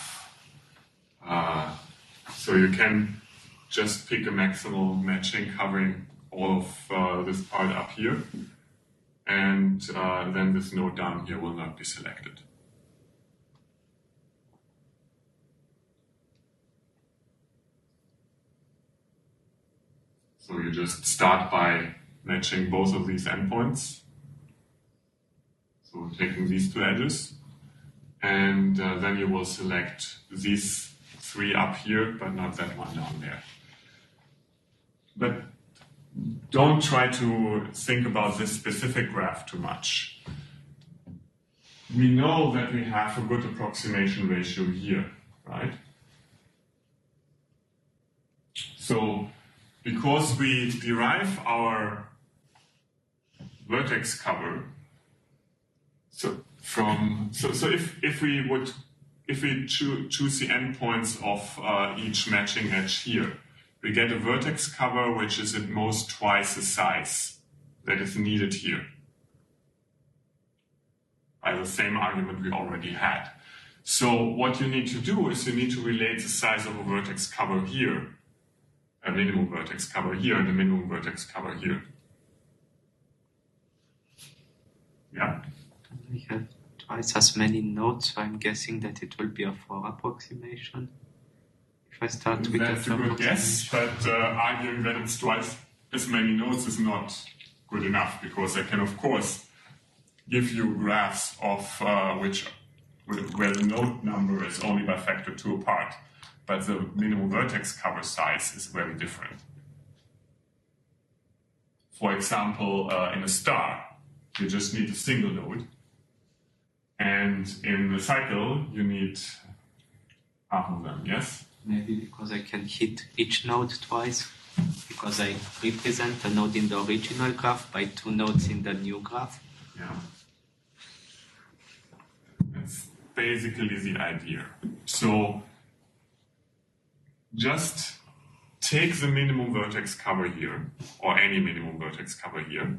you can just pick a maximal matching covering all of this part up here, and then this node down here will not be selected. So you just start by matching both of these endpoints. So taking these two edges. And then you will select these three up here, but not that one down there. But don't try to think about this specific graph too much. We know that we have a good approximation ratio here, right? So because we derive our vertex cover, if we choose the endpoints of each matching edge here, we get a vertex cover which is at most twice the size that is needed here, by the same argument we already had. So what you need to do is you need to relate the size of a vertex cover here, a minimum vertex cover here, and a minimum vertex cover here. Yeah. We have twice as many nodes, so I'm guessing that it will be a 4 approximation. If I start with that's a good guess, but arguing that it's twice as many nodes is not good enough, because I can, of course, give you graphs of where the node number is only by factor 2 apart, but the minimum vertex cover size is very different. For example, in a star, you just need a single node, and in the cycle, you need half of them, yes? Maybe because I can hit each node twice, because I represent a node in the original graph by 2 nodes in the new graph. Yeah. That's basically the idea. So just take the minimum vertex cover here, or any minimum vertex cover here.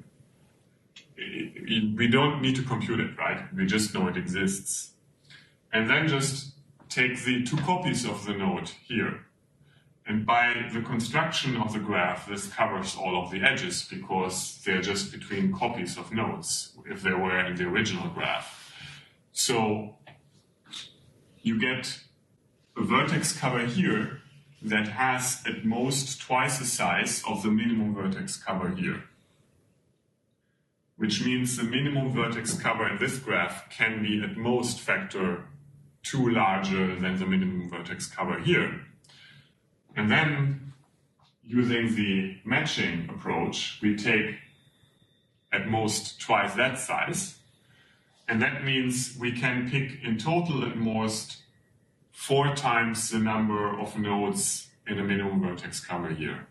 We don't need to compute it, right? We just know it exists. And then just take the 2 copies of the node here. And by the construction of the graph, this covers all of the edges, because they're just between copies of nodes, if they were in the original graph. So you get a vertex cover here that has at most twice the size of the minimum vertex cover here, which means the minimum vertex cover in this graph can be at most factor 2 larger than the minimum vertex cover here. And then, using the matching approach, we take at most twice that size, and that means we can pick in total at most 4 times the number of nodes in a minimum vertex cover here.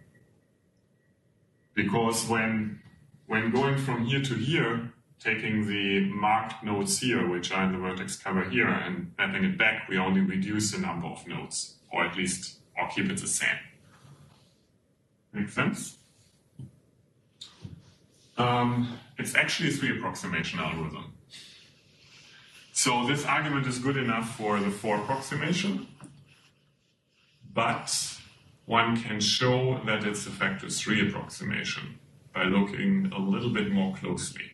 Because when going from here to here, taking the marked nodes here, which are in the vertex cover here, and mapping it back, we only reduce the number of nodes, or at least, or keep it the same. Make sense? It's actually a 3 approximation algorithm. So this argument is good enough for the 4 approximation, but one can show that it's a factor 3 approximation by looking a little bit more closely.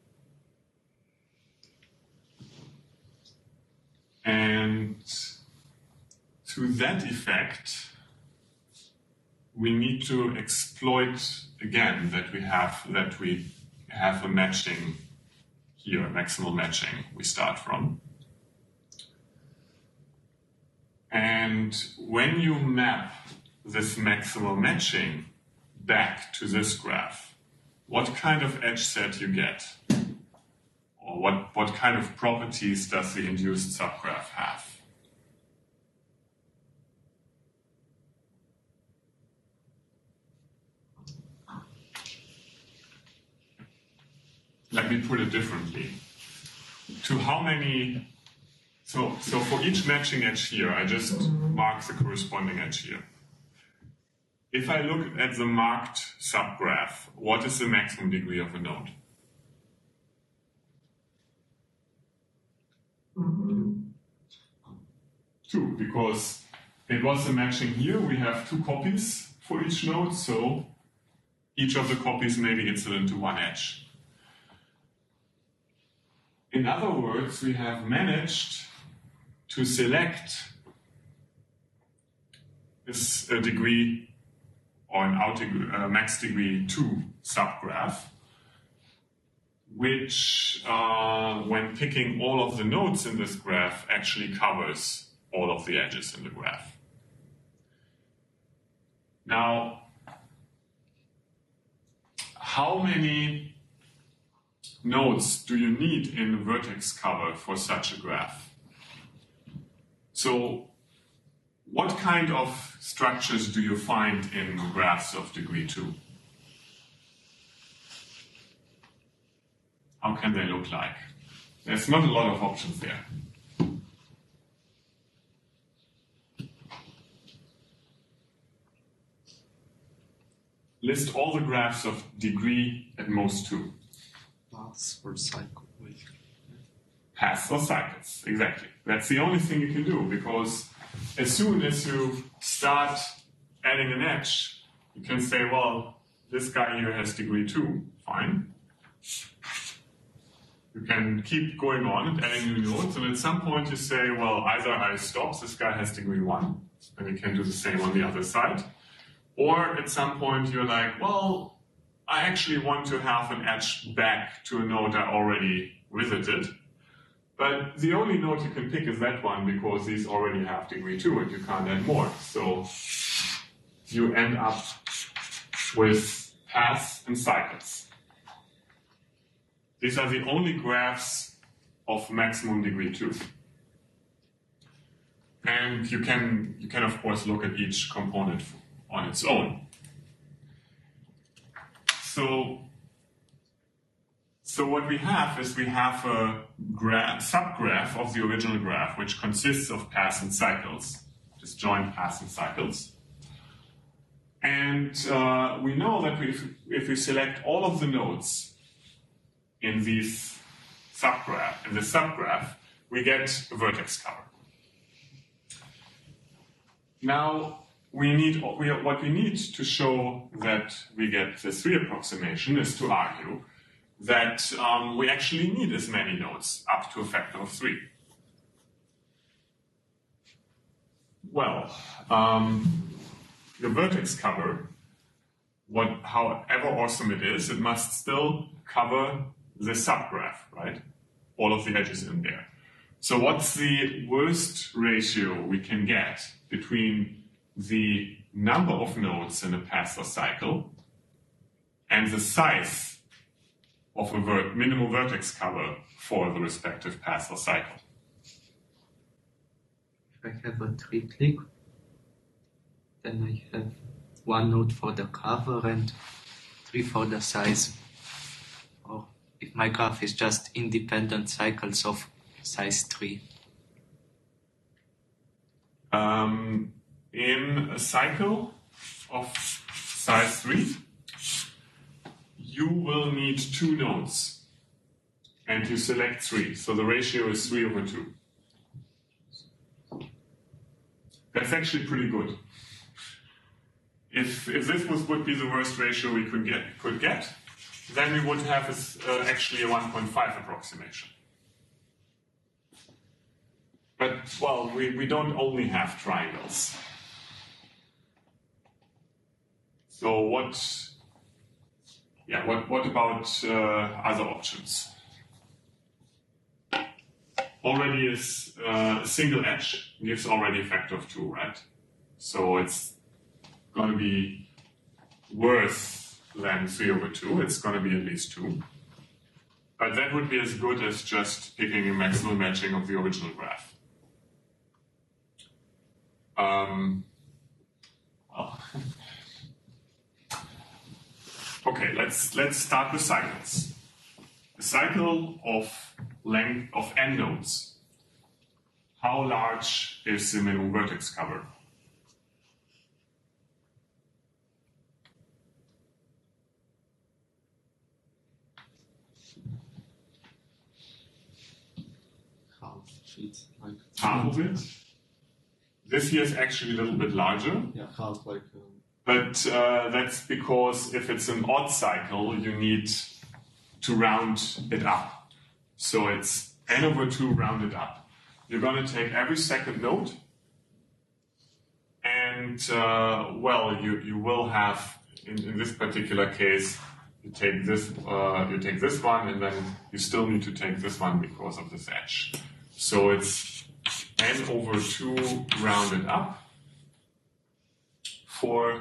And to that effect, we need to exploit again that we have a matching here, a maximal matching we start from. And when you map this maximal matching back to this graph, what kind of edge set you get? Or what kind of properties does the induced subgraph have? Let me put it differently. To how many... So for each matching edge here, I just mark the corresponding edge here. If I look at the marked subgraph, what is the maximum degree of a node? Two, because it was a matching here. We have 2 copies for each node, so each of the copies may be incident to 1 edge. In other words, we have managed to select this degree or an out degree, max degree 2 subgraph, which, when picking all of the nodes in this graph, actually covers all of the edges in the graph. Now, how many nodes do you need in a vertex cover for such a graph? So What kind of structures do you find in graphs of degree 2? How can they look like? There's not a lot of options there. List all the graphs of degree at most 2. Paths or cycle. Paths or cycles, exactly. That's the only thing you can do, because as soon as you start adding an edge, you can say, well, this guy here has degree 2, fine. You can keep going on and adding new nodes, and at some point you say, well, either I stop, this guy has degree 1, and you can do the same on the other side. Or at some point you're like, well, I actually want to have an edge back to a node I already visited. But the only node you can pick is that one, because these already have degree 2 and you can't add more. So you end up with paths and cycles. These are the only graphs of maximum degree 2. And you can of course look at each component on its own. So what we have is we have a subgraph of the original graph, which consists of paths and cycles, disjoint paths and cycles. And we know that if we select all of the nodes in this subgraph, we get a vertex cover. Now, what we need to show that we get this reapproximation is to argue that we actually need as many nodes, up to a factor of 3. Well, the vertex cover, however awesome it is, it must still cover the subgraph, right? All of the edges in there. So what's the worst ratio we can get between the number of nodes in a path or cycle and the size of a minimal vertex cover for the respective path or cycle? If I have a 3-click, then I have 1 node for the cover and 3 for the size. Or if my graph is just independent cycles of size 3. In a cycle of size 3, you will need 2 nodes, and you select 3, so the ratio is 3/2. That's actually pretty good. If this would be the worst ratio we could get, then we would have actually a 1.5 approximation. But, well, we don't only have triangles. So what about other options? Already is a single edge gives already a factor of 2, right? So it's going to be worse than 3/2. It's going to be at least 2. But that would be as good as just picking a maximal matching of the original graph. Okay, let's start with cycles. A cycle of length of n nodes. How large is the minimum vertex cover? Half of it. This here is actually a little bit larger. Yeah, half like. But that's because if it's an odd cycle, you need to round it up. So it's n/2 rounded up. You're going to take every second node, and well, you will have in this particular case, you take this one, and then you still need to take this one because of this edge. So it's n/2 rounded up for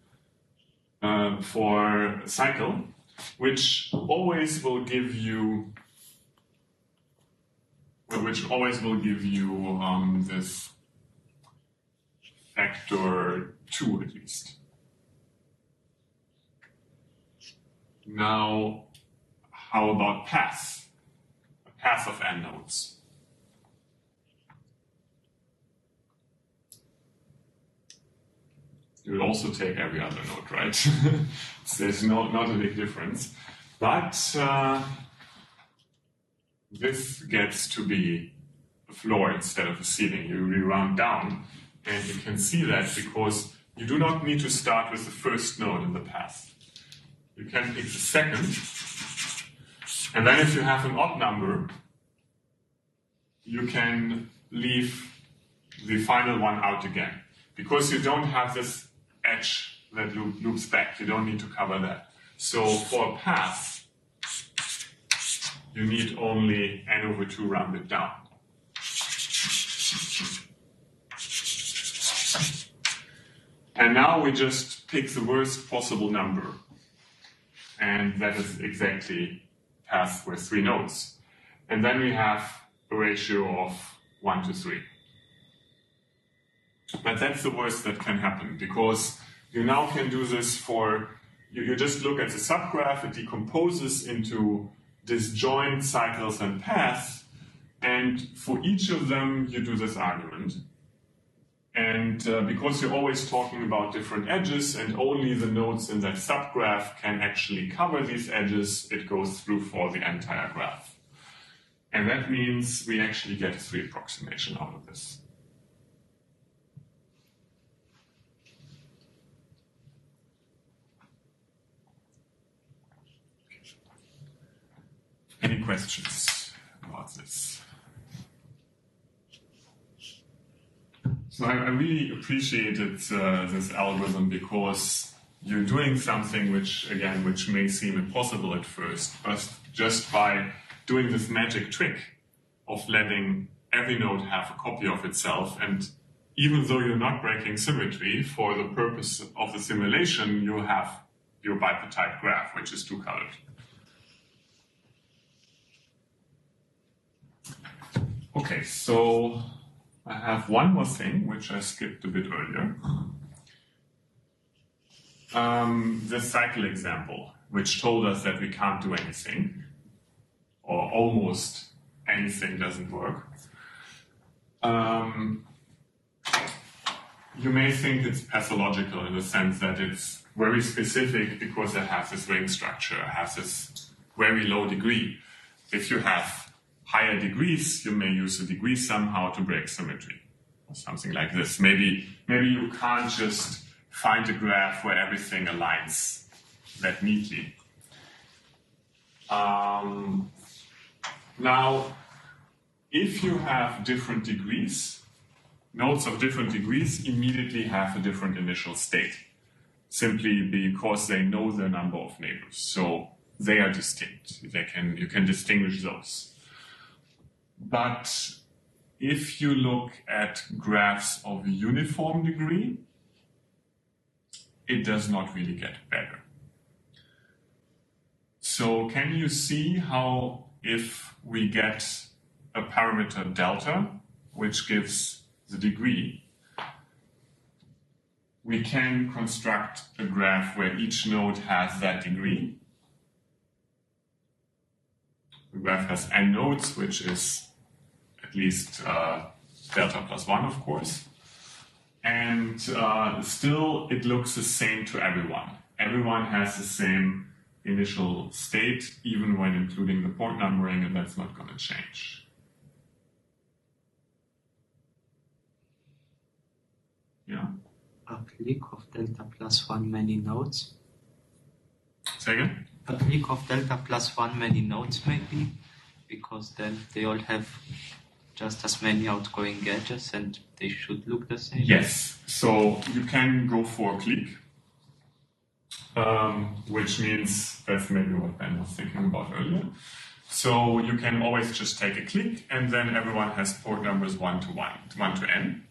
cycle, which always will give you this factor 2 at least. Now, how about paths? A path of n nodes. You will also take every other node, right? So there's not a big difference. But this gets to be a floor instead of a ceiling. You round down, and you can see that because you do not need to start with the first node in the path. You can pick the second, and then if you have an odd number, you can leave the final one out again. Because you don't have this edge that loops back, you don't need to cover that. So for a path, you need only n/2 rounded down. And now we just pick the worst possible number. And that is exactly path with 3 nodes. And then we have a ratio of 1 to 3. But that's the worst that can happen, because you now can do this for, you just look at the subgraph, it decomposes into disjoint cycles and paths, and for each of them you do this argument. And because you're always talking about different edges and only the nodes in that subgraph can actually cover these edges, it goes through for the entire graph. And that means we actually get a 3 approximation out of this. Any questions about this? So I really appreciated this algorithm because you're doing something which may seem impossible at first, but just by doing this magic trick of letting every node have a copy of itself, and even though you're not breaking symmetry, for the purpose of the simulation, you have your bipartite graph, which is 2-colored. Okay, so I have one more thing, which I skipped a bit earlier. This cycle example, which told us that we can't do anything, or almost anything doesn't work. You may think it's pathological in the sense that it's very specific because it has this ring structure, it has this very low degree. If you have higher degrees, you may use a degree somehow to break symmetry, or something like this. Maybe you can't just find a graph where everything aligns that neatly. Now, if you have different degrees, nodes of different degrees immediately have a different initial state, simply because they know the number of neighbors. So they are distinct. You can distinguish those. But if you look at graphs of a uniform degree, it does not really get better. So can you see how if we get a parameter delta, which gives the degree, we can construct a graph where each node has that degree. The graph has n nodes, which is at least delta plus 1, of course. And still, it looks the same to everyone. Everyone has the same initial state, even when including the port numbering, and that's not going to change. Yeah? A click of delta plus 1 many nodes. Say again? A click of delta plus 1 many nodes maybe, because then they all have just as many outgoing edges and they should look the same. Yes, so you can go for a click, which means that's maybe what Ben was thinking about earlier. So you can always just take a click, and then everyone has port numbers 1 to n.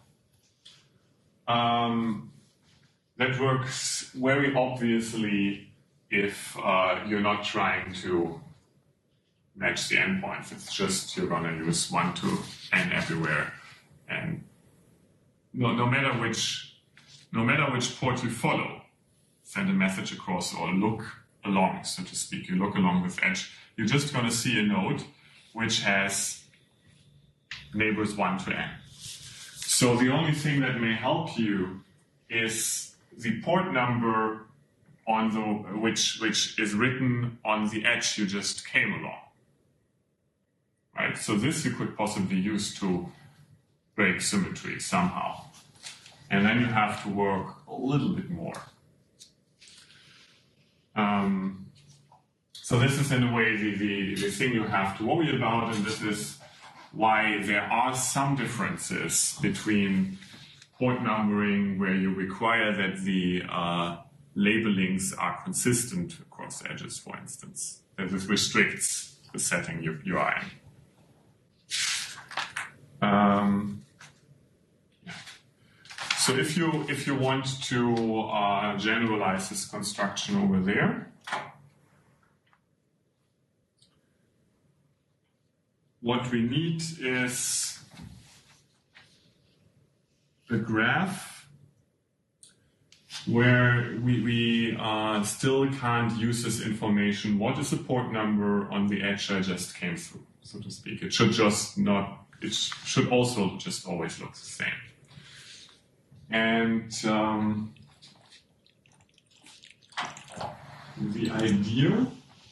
That works very obviously if you're not trying to match the endpoints. It's just you're going to use 1 to n everywhere. And no matter which no matter which port you follow, send a message across or look along, so to speak, you look along this edge, you're just going to see a node which has neighbors 1 to n. So the only thing that may help you is the port number on the which is written on the edge you just came along. Right? So this you could possibly use to break symmetry somehow. And then you have to work a little bit more. So this is in a way the thing you have to worry about, and this is why there are some differences between port numbering where you require that the labelings are consistent across edges, for instance. That this restricts the setting you are in. So if you want to generalize this construction over there, what we need is a graph where we still can't use this information. What is the port number on the edge I just came through, so to speak? It should just not. It should also just always look the same. And the idea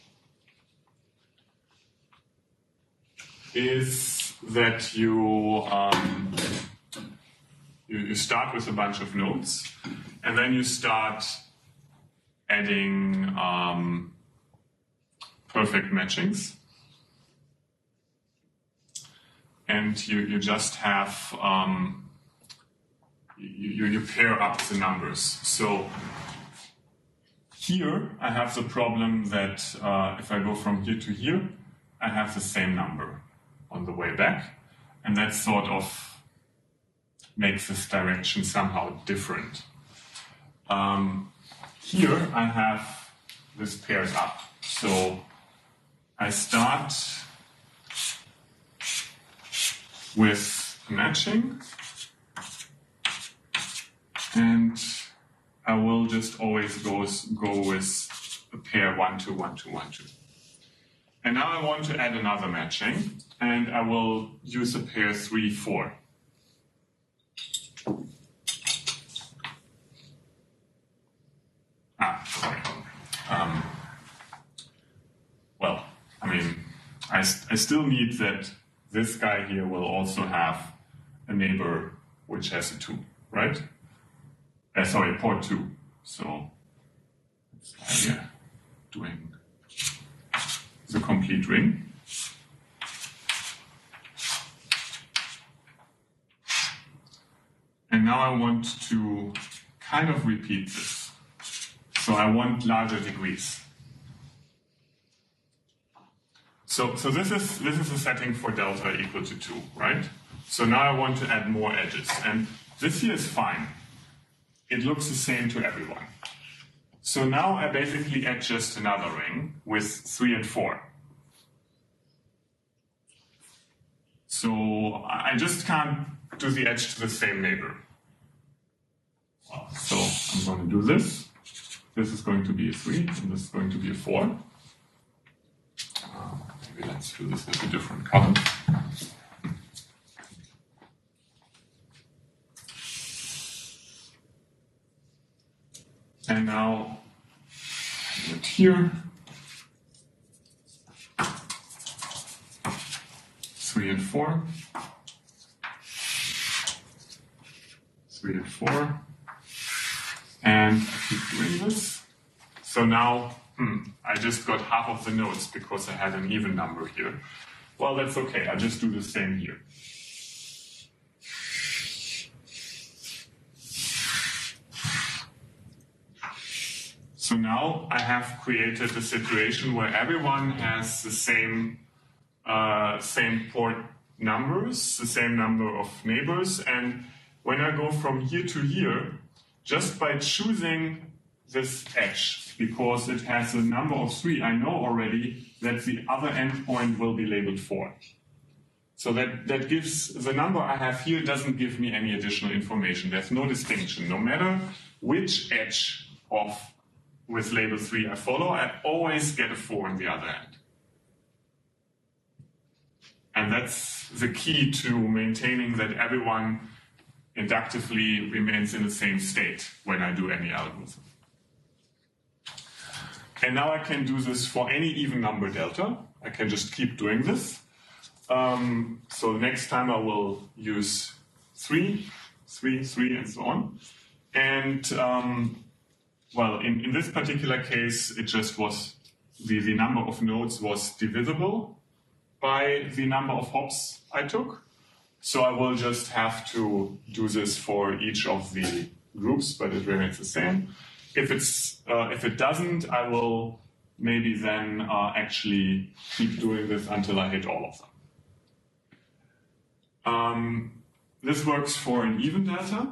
is that you start with a bunch of nodes, and then you start adding perfect matchings, and you just have you pair up the numbers. So here I have the problem that if I go from here to here, I have the same number on the way back, and that sort of makes this direction somehow different. Here I have this pairs up. So I start with matching, and I will just always go with a pair 1, 2, 1, 2, 1, 2. And now I want to add another matching, and I will use a pair 3, 4. Sorry. Well, I mean, I still need that this guy here will also have a neighbor which has a 2, right? Sorry, port 2. So that's the idea, doing the complete ring. And now I want to kind of repeat this. So I want larger degrees. So this is a setting for delta equal to 2, right? So now I want to add more edges. And this here is fine. It looks the same to everyone. So now I basically add just another ring with 3 and 4. So I just can't do the edge to the same neighbor. So I'm going to do this. This is going to be a 3, and this is going to be a 4. Maybe let's do this with a different color. And now, put here, 3 and 4, 3 and 4, and I keep doing this. So now, I just got half of the nodes because I had an even number here. Well, that's okay, I'll just do the same here. So now I have created a situation where everyone has the same port numbers, the same number of neighbors, and when I go from here to here, just by choosing this edge, because it has a number of 3, I know already that the other endpoint will be labeled 4. So that gives, the number I have here doesn't give me any additional information. There's no distinction. No matter which edge with label 3 I follow, I always get a 4 on the other end. And that's the key to maintaining that everyone inductively remains in the same state when I do any algorithm. And now I can do this for any even number delta. I can just keep doing this. So next time I will use 3, 3, 3, and so on. And well, in this particular case, it just was the number of nodes was divisible by the number of hops I took. So I will just have to do this for each of the groups, but it remains the same. If it doesn't, I will maybe then actually keep doing this until I hit all of them. This works for an even delta.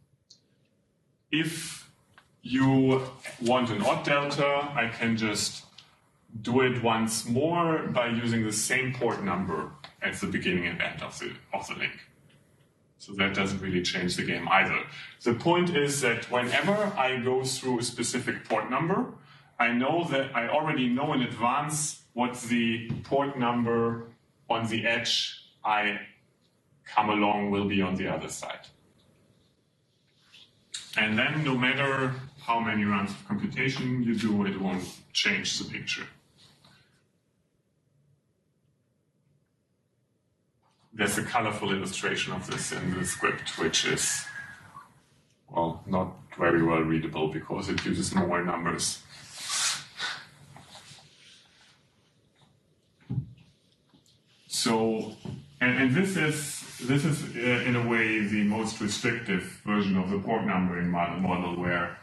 If you want an odd delta, I can just do it once more by using the same port number at the beginning and end of the link. So that doesn't really change the game either. The point is that whenever I go through a specific port number, I know that I already know in advance what the port number on the edge I come along will be on the other side. And then no matter how many rounds of computation you do, it won't change the picture. There's a colorful illustration of this in the script, which is, well, not very well readable because it uses more numbers. So, and this is in a way the most restrictive version of the port numbering model where,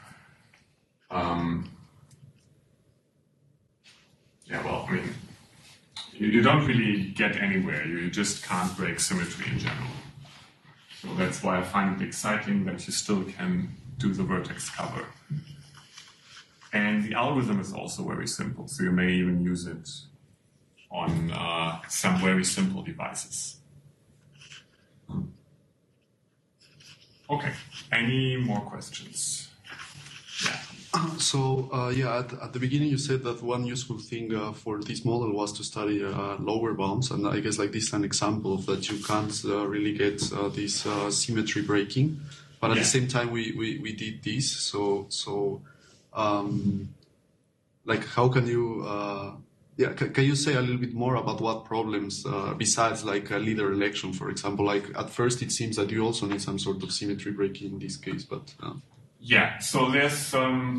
yeah, well, I mean, you don't really get anywhere. You just can't break symmetry in general. So that's why I find it exciting that you still can do the vertex cover. And the algorithm is also very simple, so you may even use it on some very simple devices. Okay, any more questions? Yeah. Yeah, at the beginning you said that one useful thing for this model was to study lower bounds, and I guess like this is an example of that you can't really get this symmetry breaking, but at the same time we did this. So like how can you can you say a little bit more about what problems besides like a leader election, for example? Like at first it seems that you also need some sort of symmetry breaking in this case, but yeah, so there's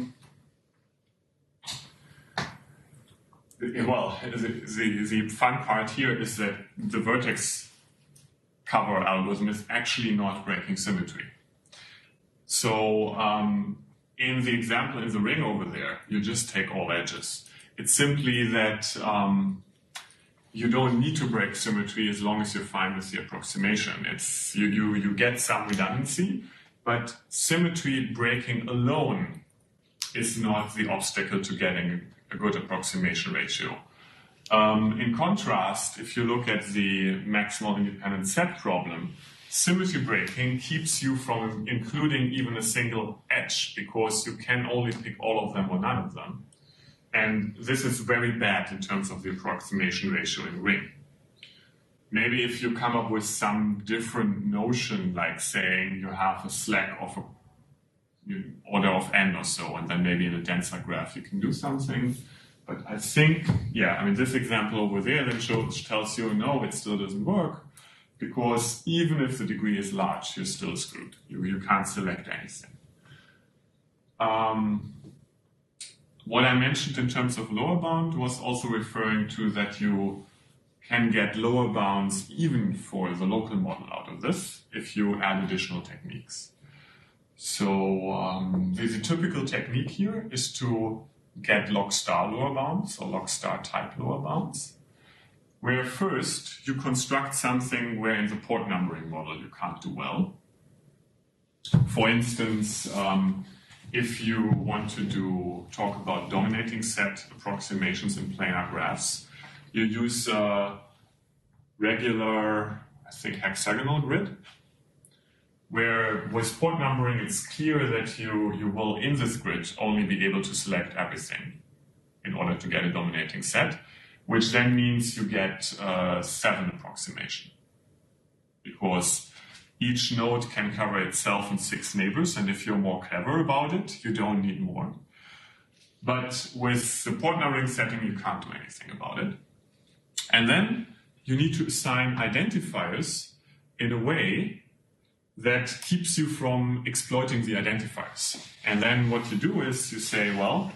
well, the fun part here is that the vertex cover algorithm is actually not breaking symmetry. So in the example in the ring over there, you just take all edges. It's simply that you don't need to break symmetry as long as you're fine with the approximation. It's you get some redundancy, but symmetry breaking alone is not the obstacle to getting a good approximation ratio. In contrast, if you look at the maximal independent set problem, symmetry breaking keeps you from including even a single edge because you can only pick all of them or none of them. And this is very bad in terms of the approximation ratio in ring. Maybe if you come up with some different notion, like saying you have a slack of an order of n or so, and then maybe in a denser graph you can do something. But I think, yeah, I mean, this example over there then tells you, no, it still doesn't work, because even if the degree is large, you're still screwed. You can't select anything. What I mentioned in terms of lower bound was also referring to that you can get lower bounds even for the local model out of this if you add additional techniques. So the typical technique here is to get log star lower bounds or log star type lower bounds, where first you construct something where in the port numbering model you can't do well. For instance, if you want to talk about dominating set approximations in planar graphs, you use regular, I think, hexagonal grid, where with port numbering, it's clear that you will, in this grid, only be able to select everything in order to get a dominating set, which then means you get 7 approximation. Because each node can cover itself and 6 neighbors, and if you're more clever about it, you don't need more. But with the port numbering setting, you can't do anything about it. And then you need to assign identifiers in a way that keeps you from exploiting the identifiers. And then what you do is you say, well,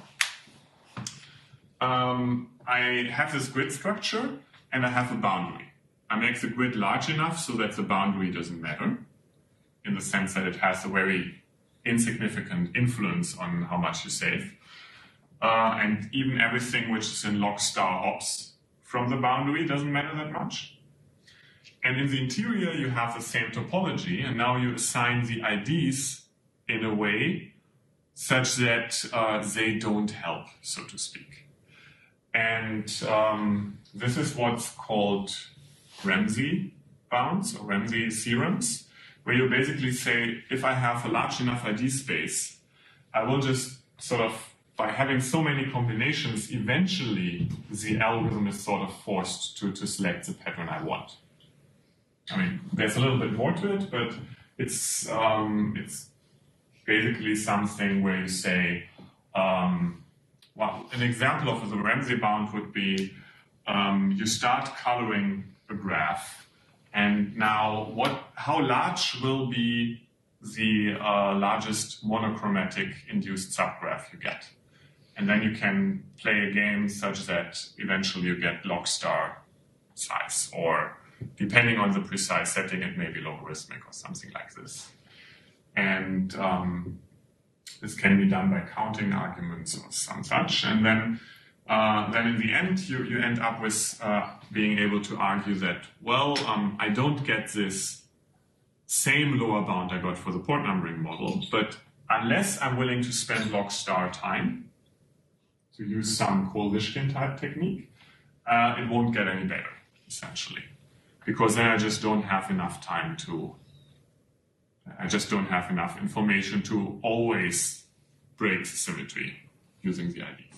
I have this grid structure and I have a boundary. I make the grid large enough so that the boundary doesn't matter, in the sense that it has a very insignificant influence on how much you save. And even everything which is in log star ops from the boundary doesn't matter that much. And in the interior, you have the same topology, and now you assign the IDs in a way such that they don't help, so to speak. And this is what's called Ramsey bounds or Ramsey theorems, where you basically say, if I have a large enough ID space, I will just sort of, by having so many combinations, eventually the algorithm is sort of forced to select the pattern I want. I mean, there's a little bit more to it, but it's basically something where you say, well, an example of the Ramsey bound would be you start coloring a graph, and now how large will be the largest monochromatic induced subgraph you get? And then you can play a game such that eventually you get log star size, or depending on the precise setting, it may be logarithmic or something like this. And this can be done by counting arguments or some such. And then in the end, you end up with being able to argue that, well, I don't get this same lower bound I got for the port numbering model, but unless I'm willing to spend log star time to use some Kohl-Lishkin type technique, it won't get any better, essentially. Because then I just don't have enough time I just don't have enough information to always break the symmetry using the IDs.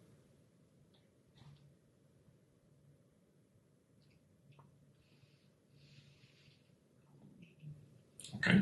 Okay.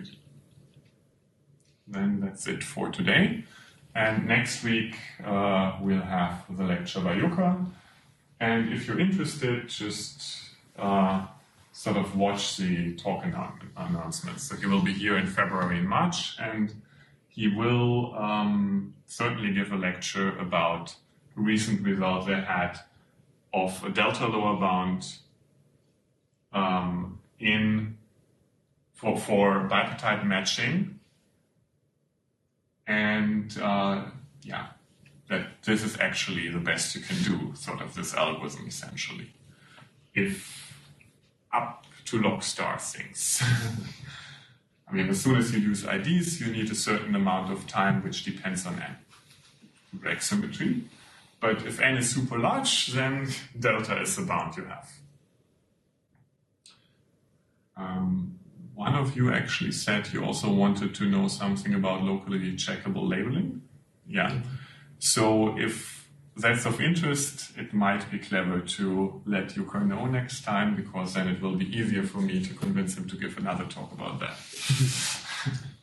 Then that's it for today. And next week we'll have the lecture by Jukka. And if you're interested, just sort of watch the talk announcements. So he will be here in February and March, and he will certainly give a lecture about a recent result they had of a delta lower bound for bipartite matching, and that this is actually the best you can do, sort of this algorithm essentially, if up to log star things. I mean, as soon as you use IDs, you need a certain amount of time, which depends on n to break symmetry. But if n is super large, then delta is the bound you have. One of you actually said you also wanted to know something about locally checkable labeling. Yeah. So if that's of interest, it might be clever to let Jukka know next time, because then it will be easier for me to convince him to give another talk about that.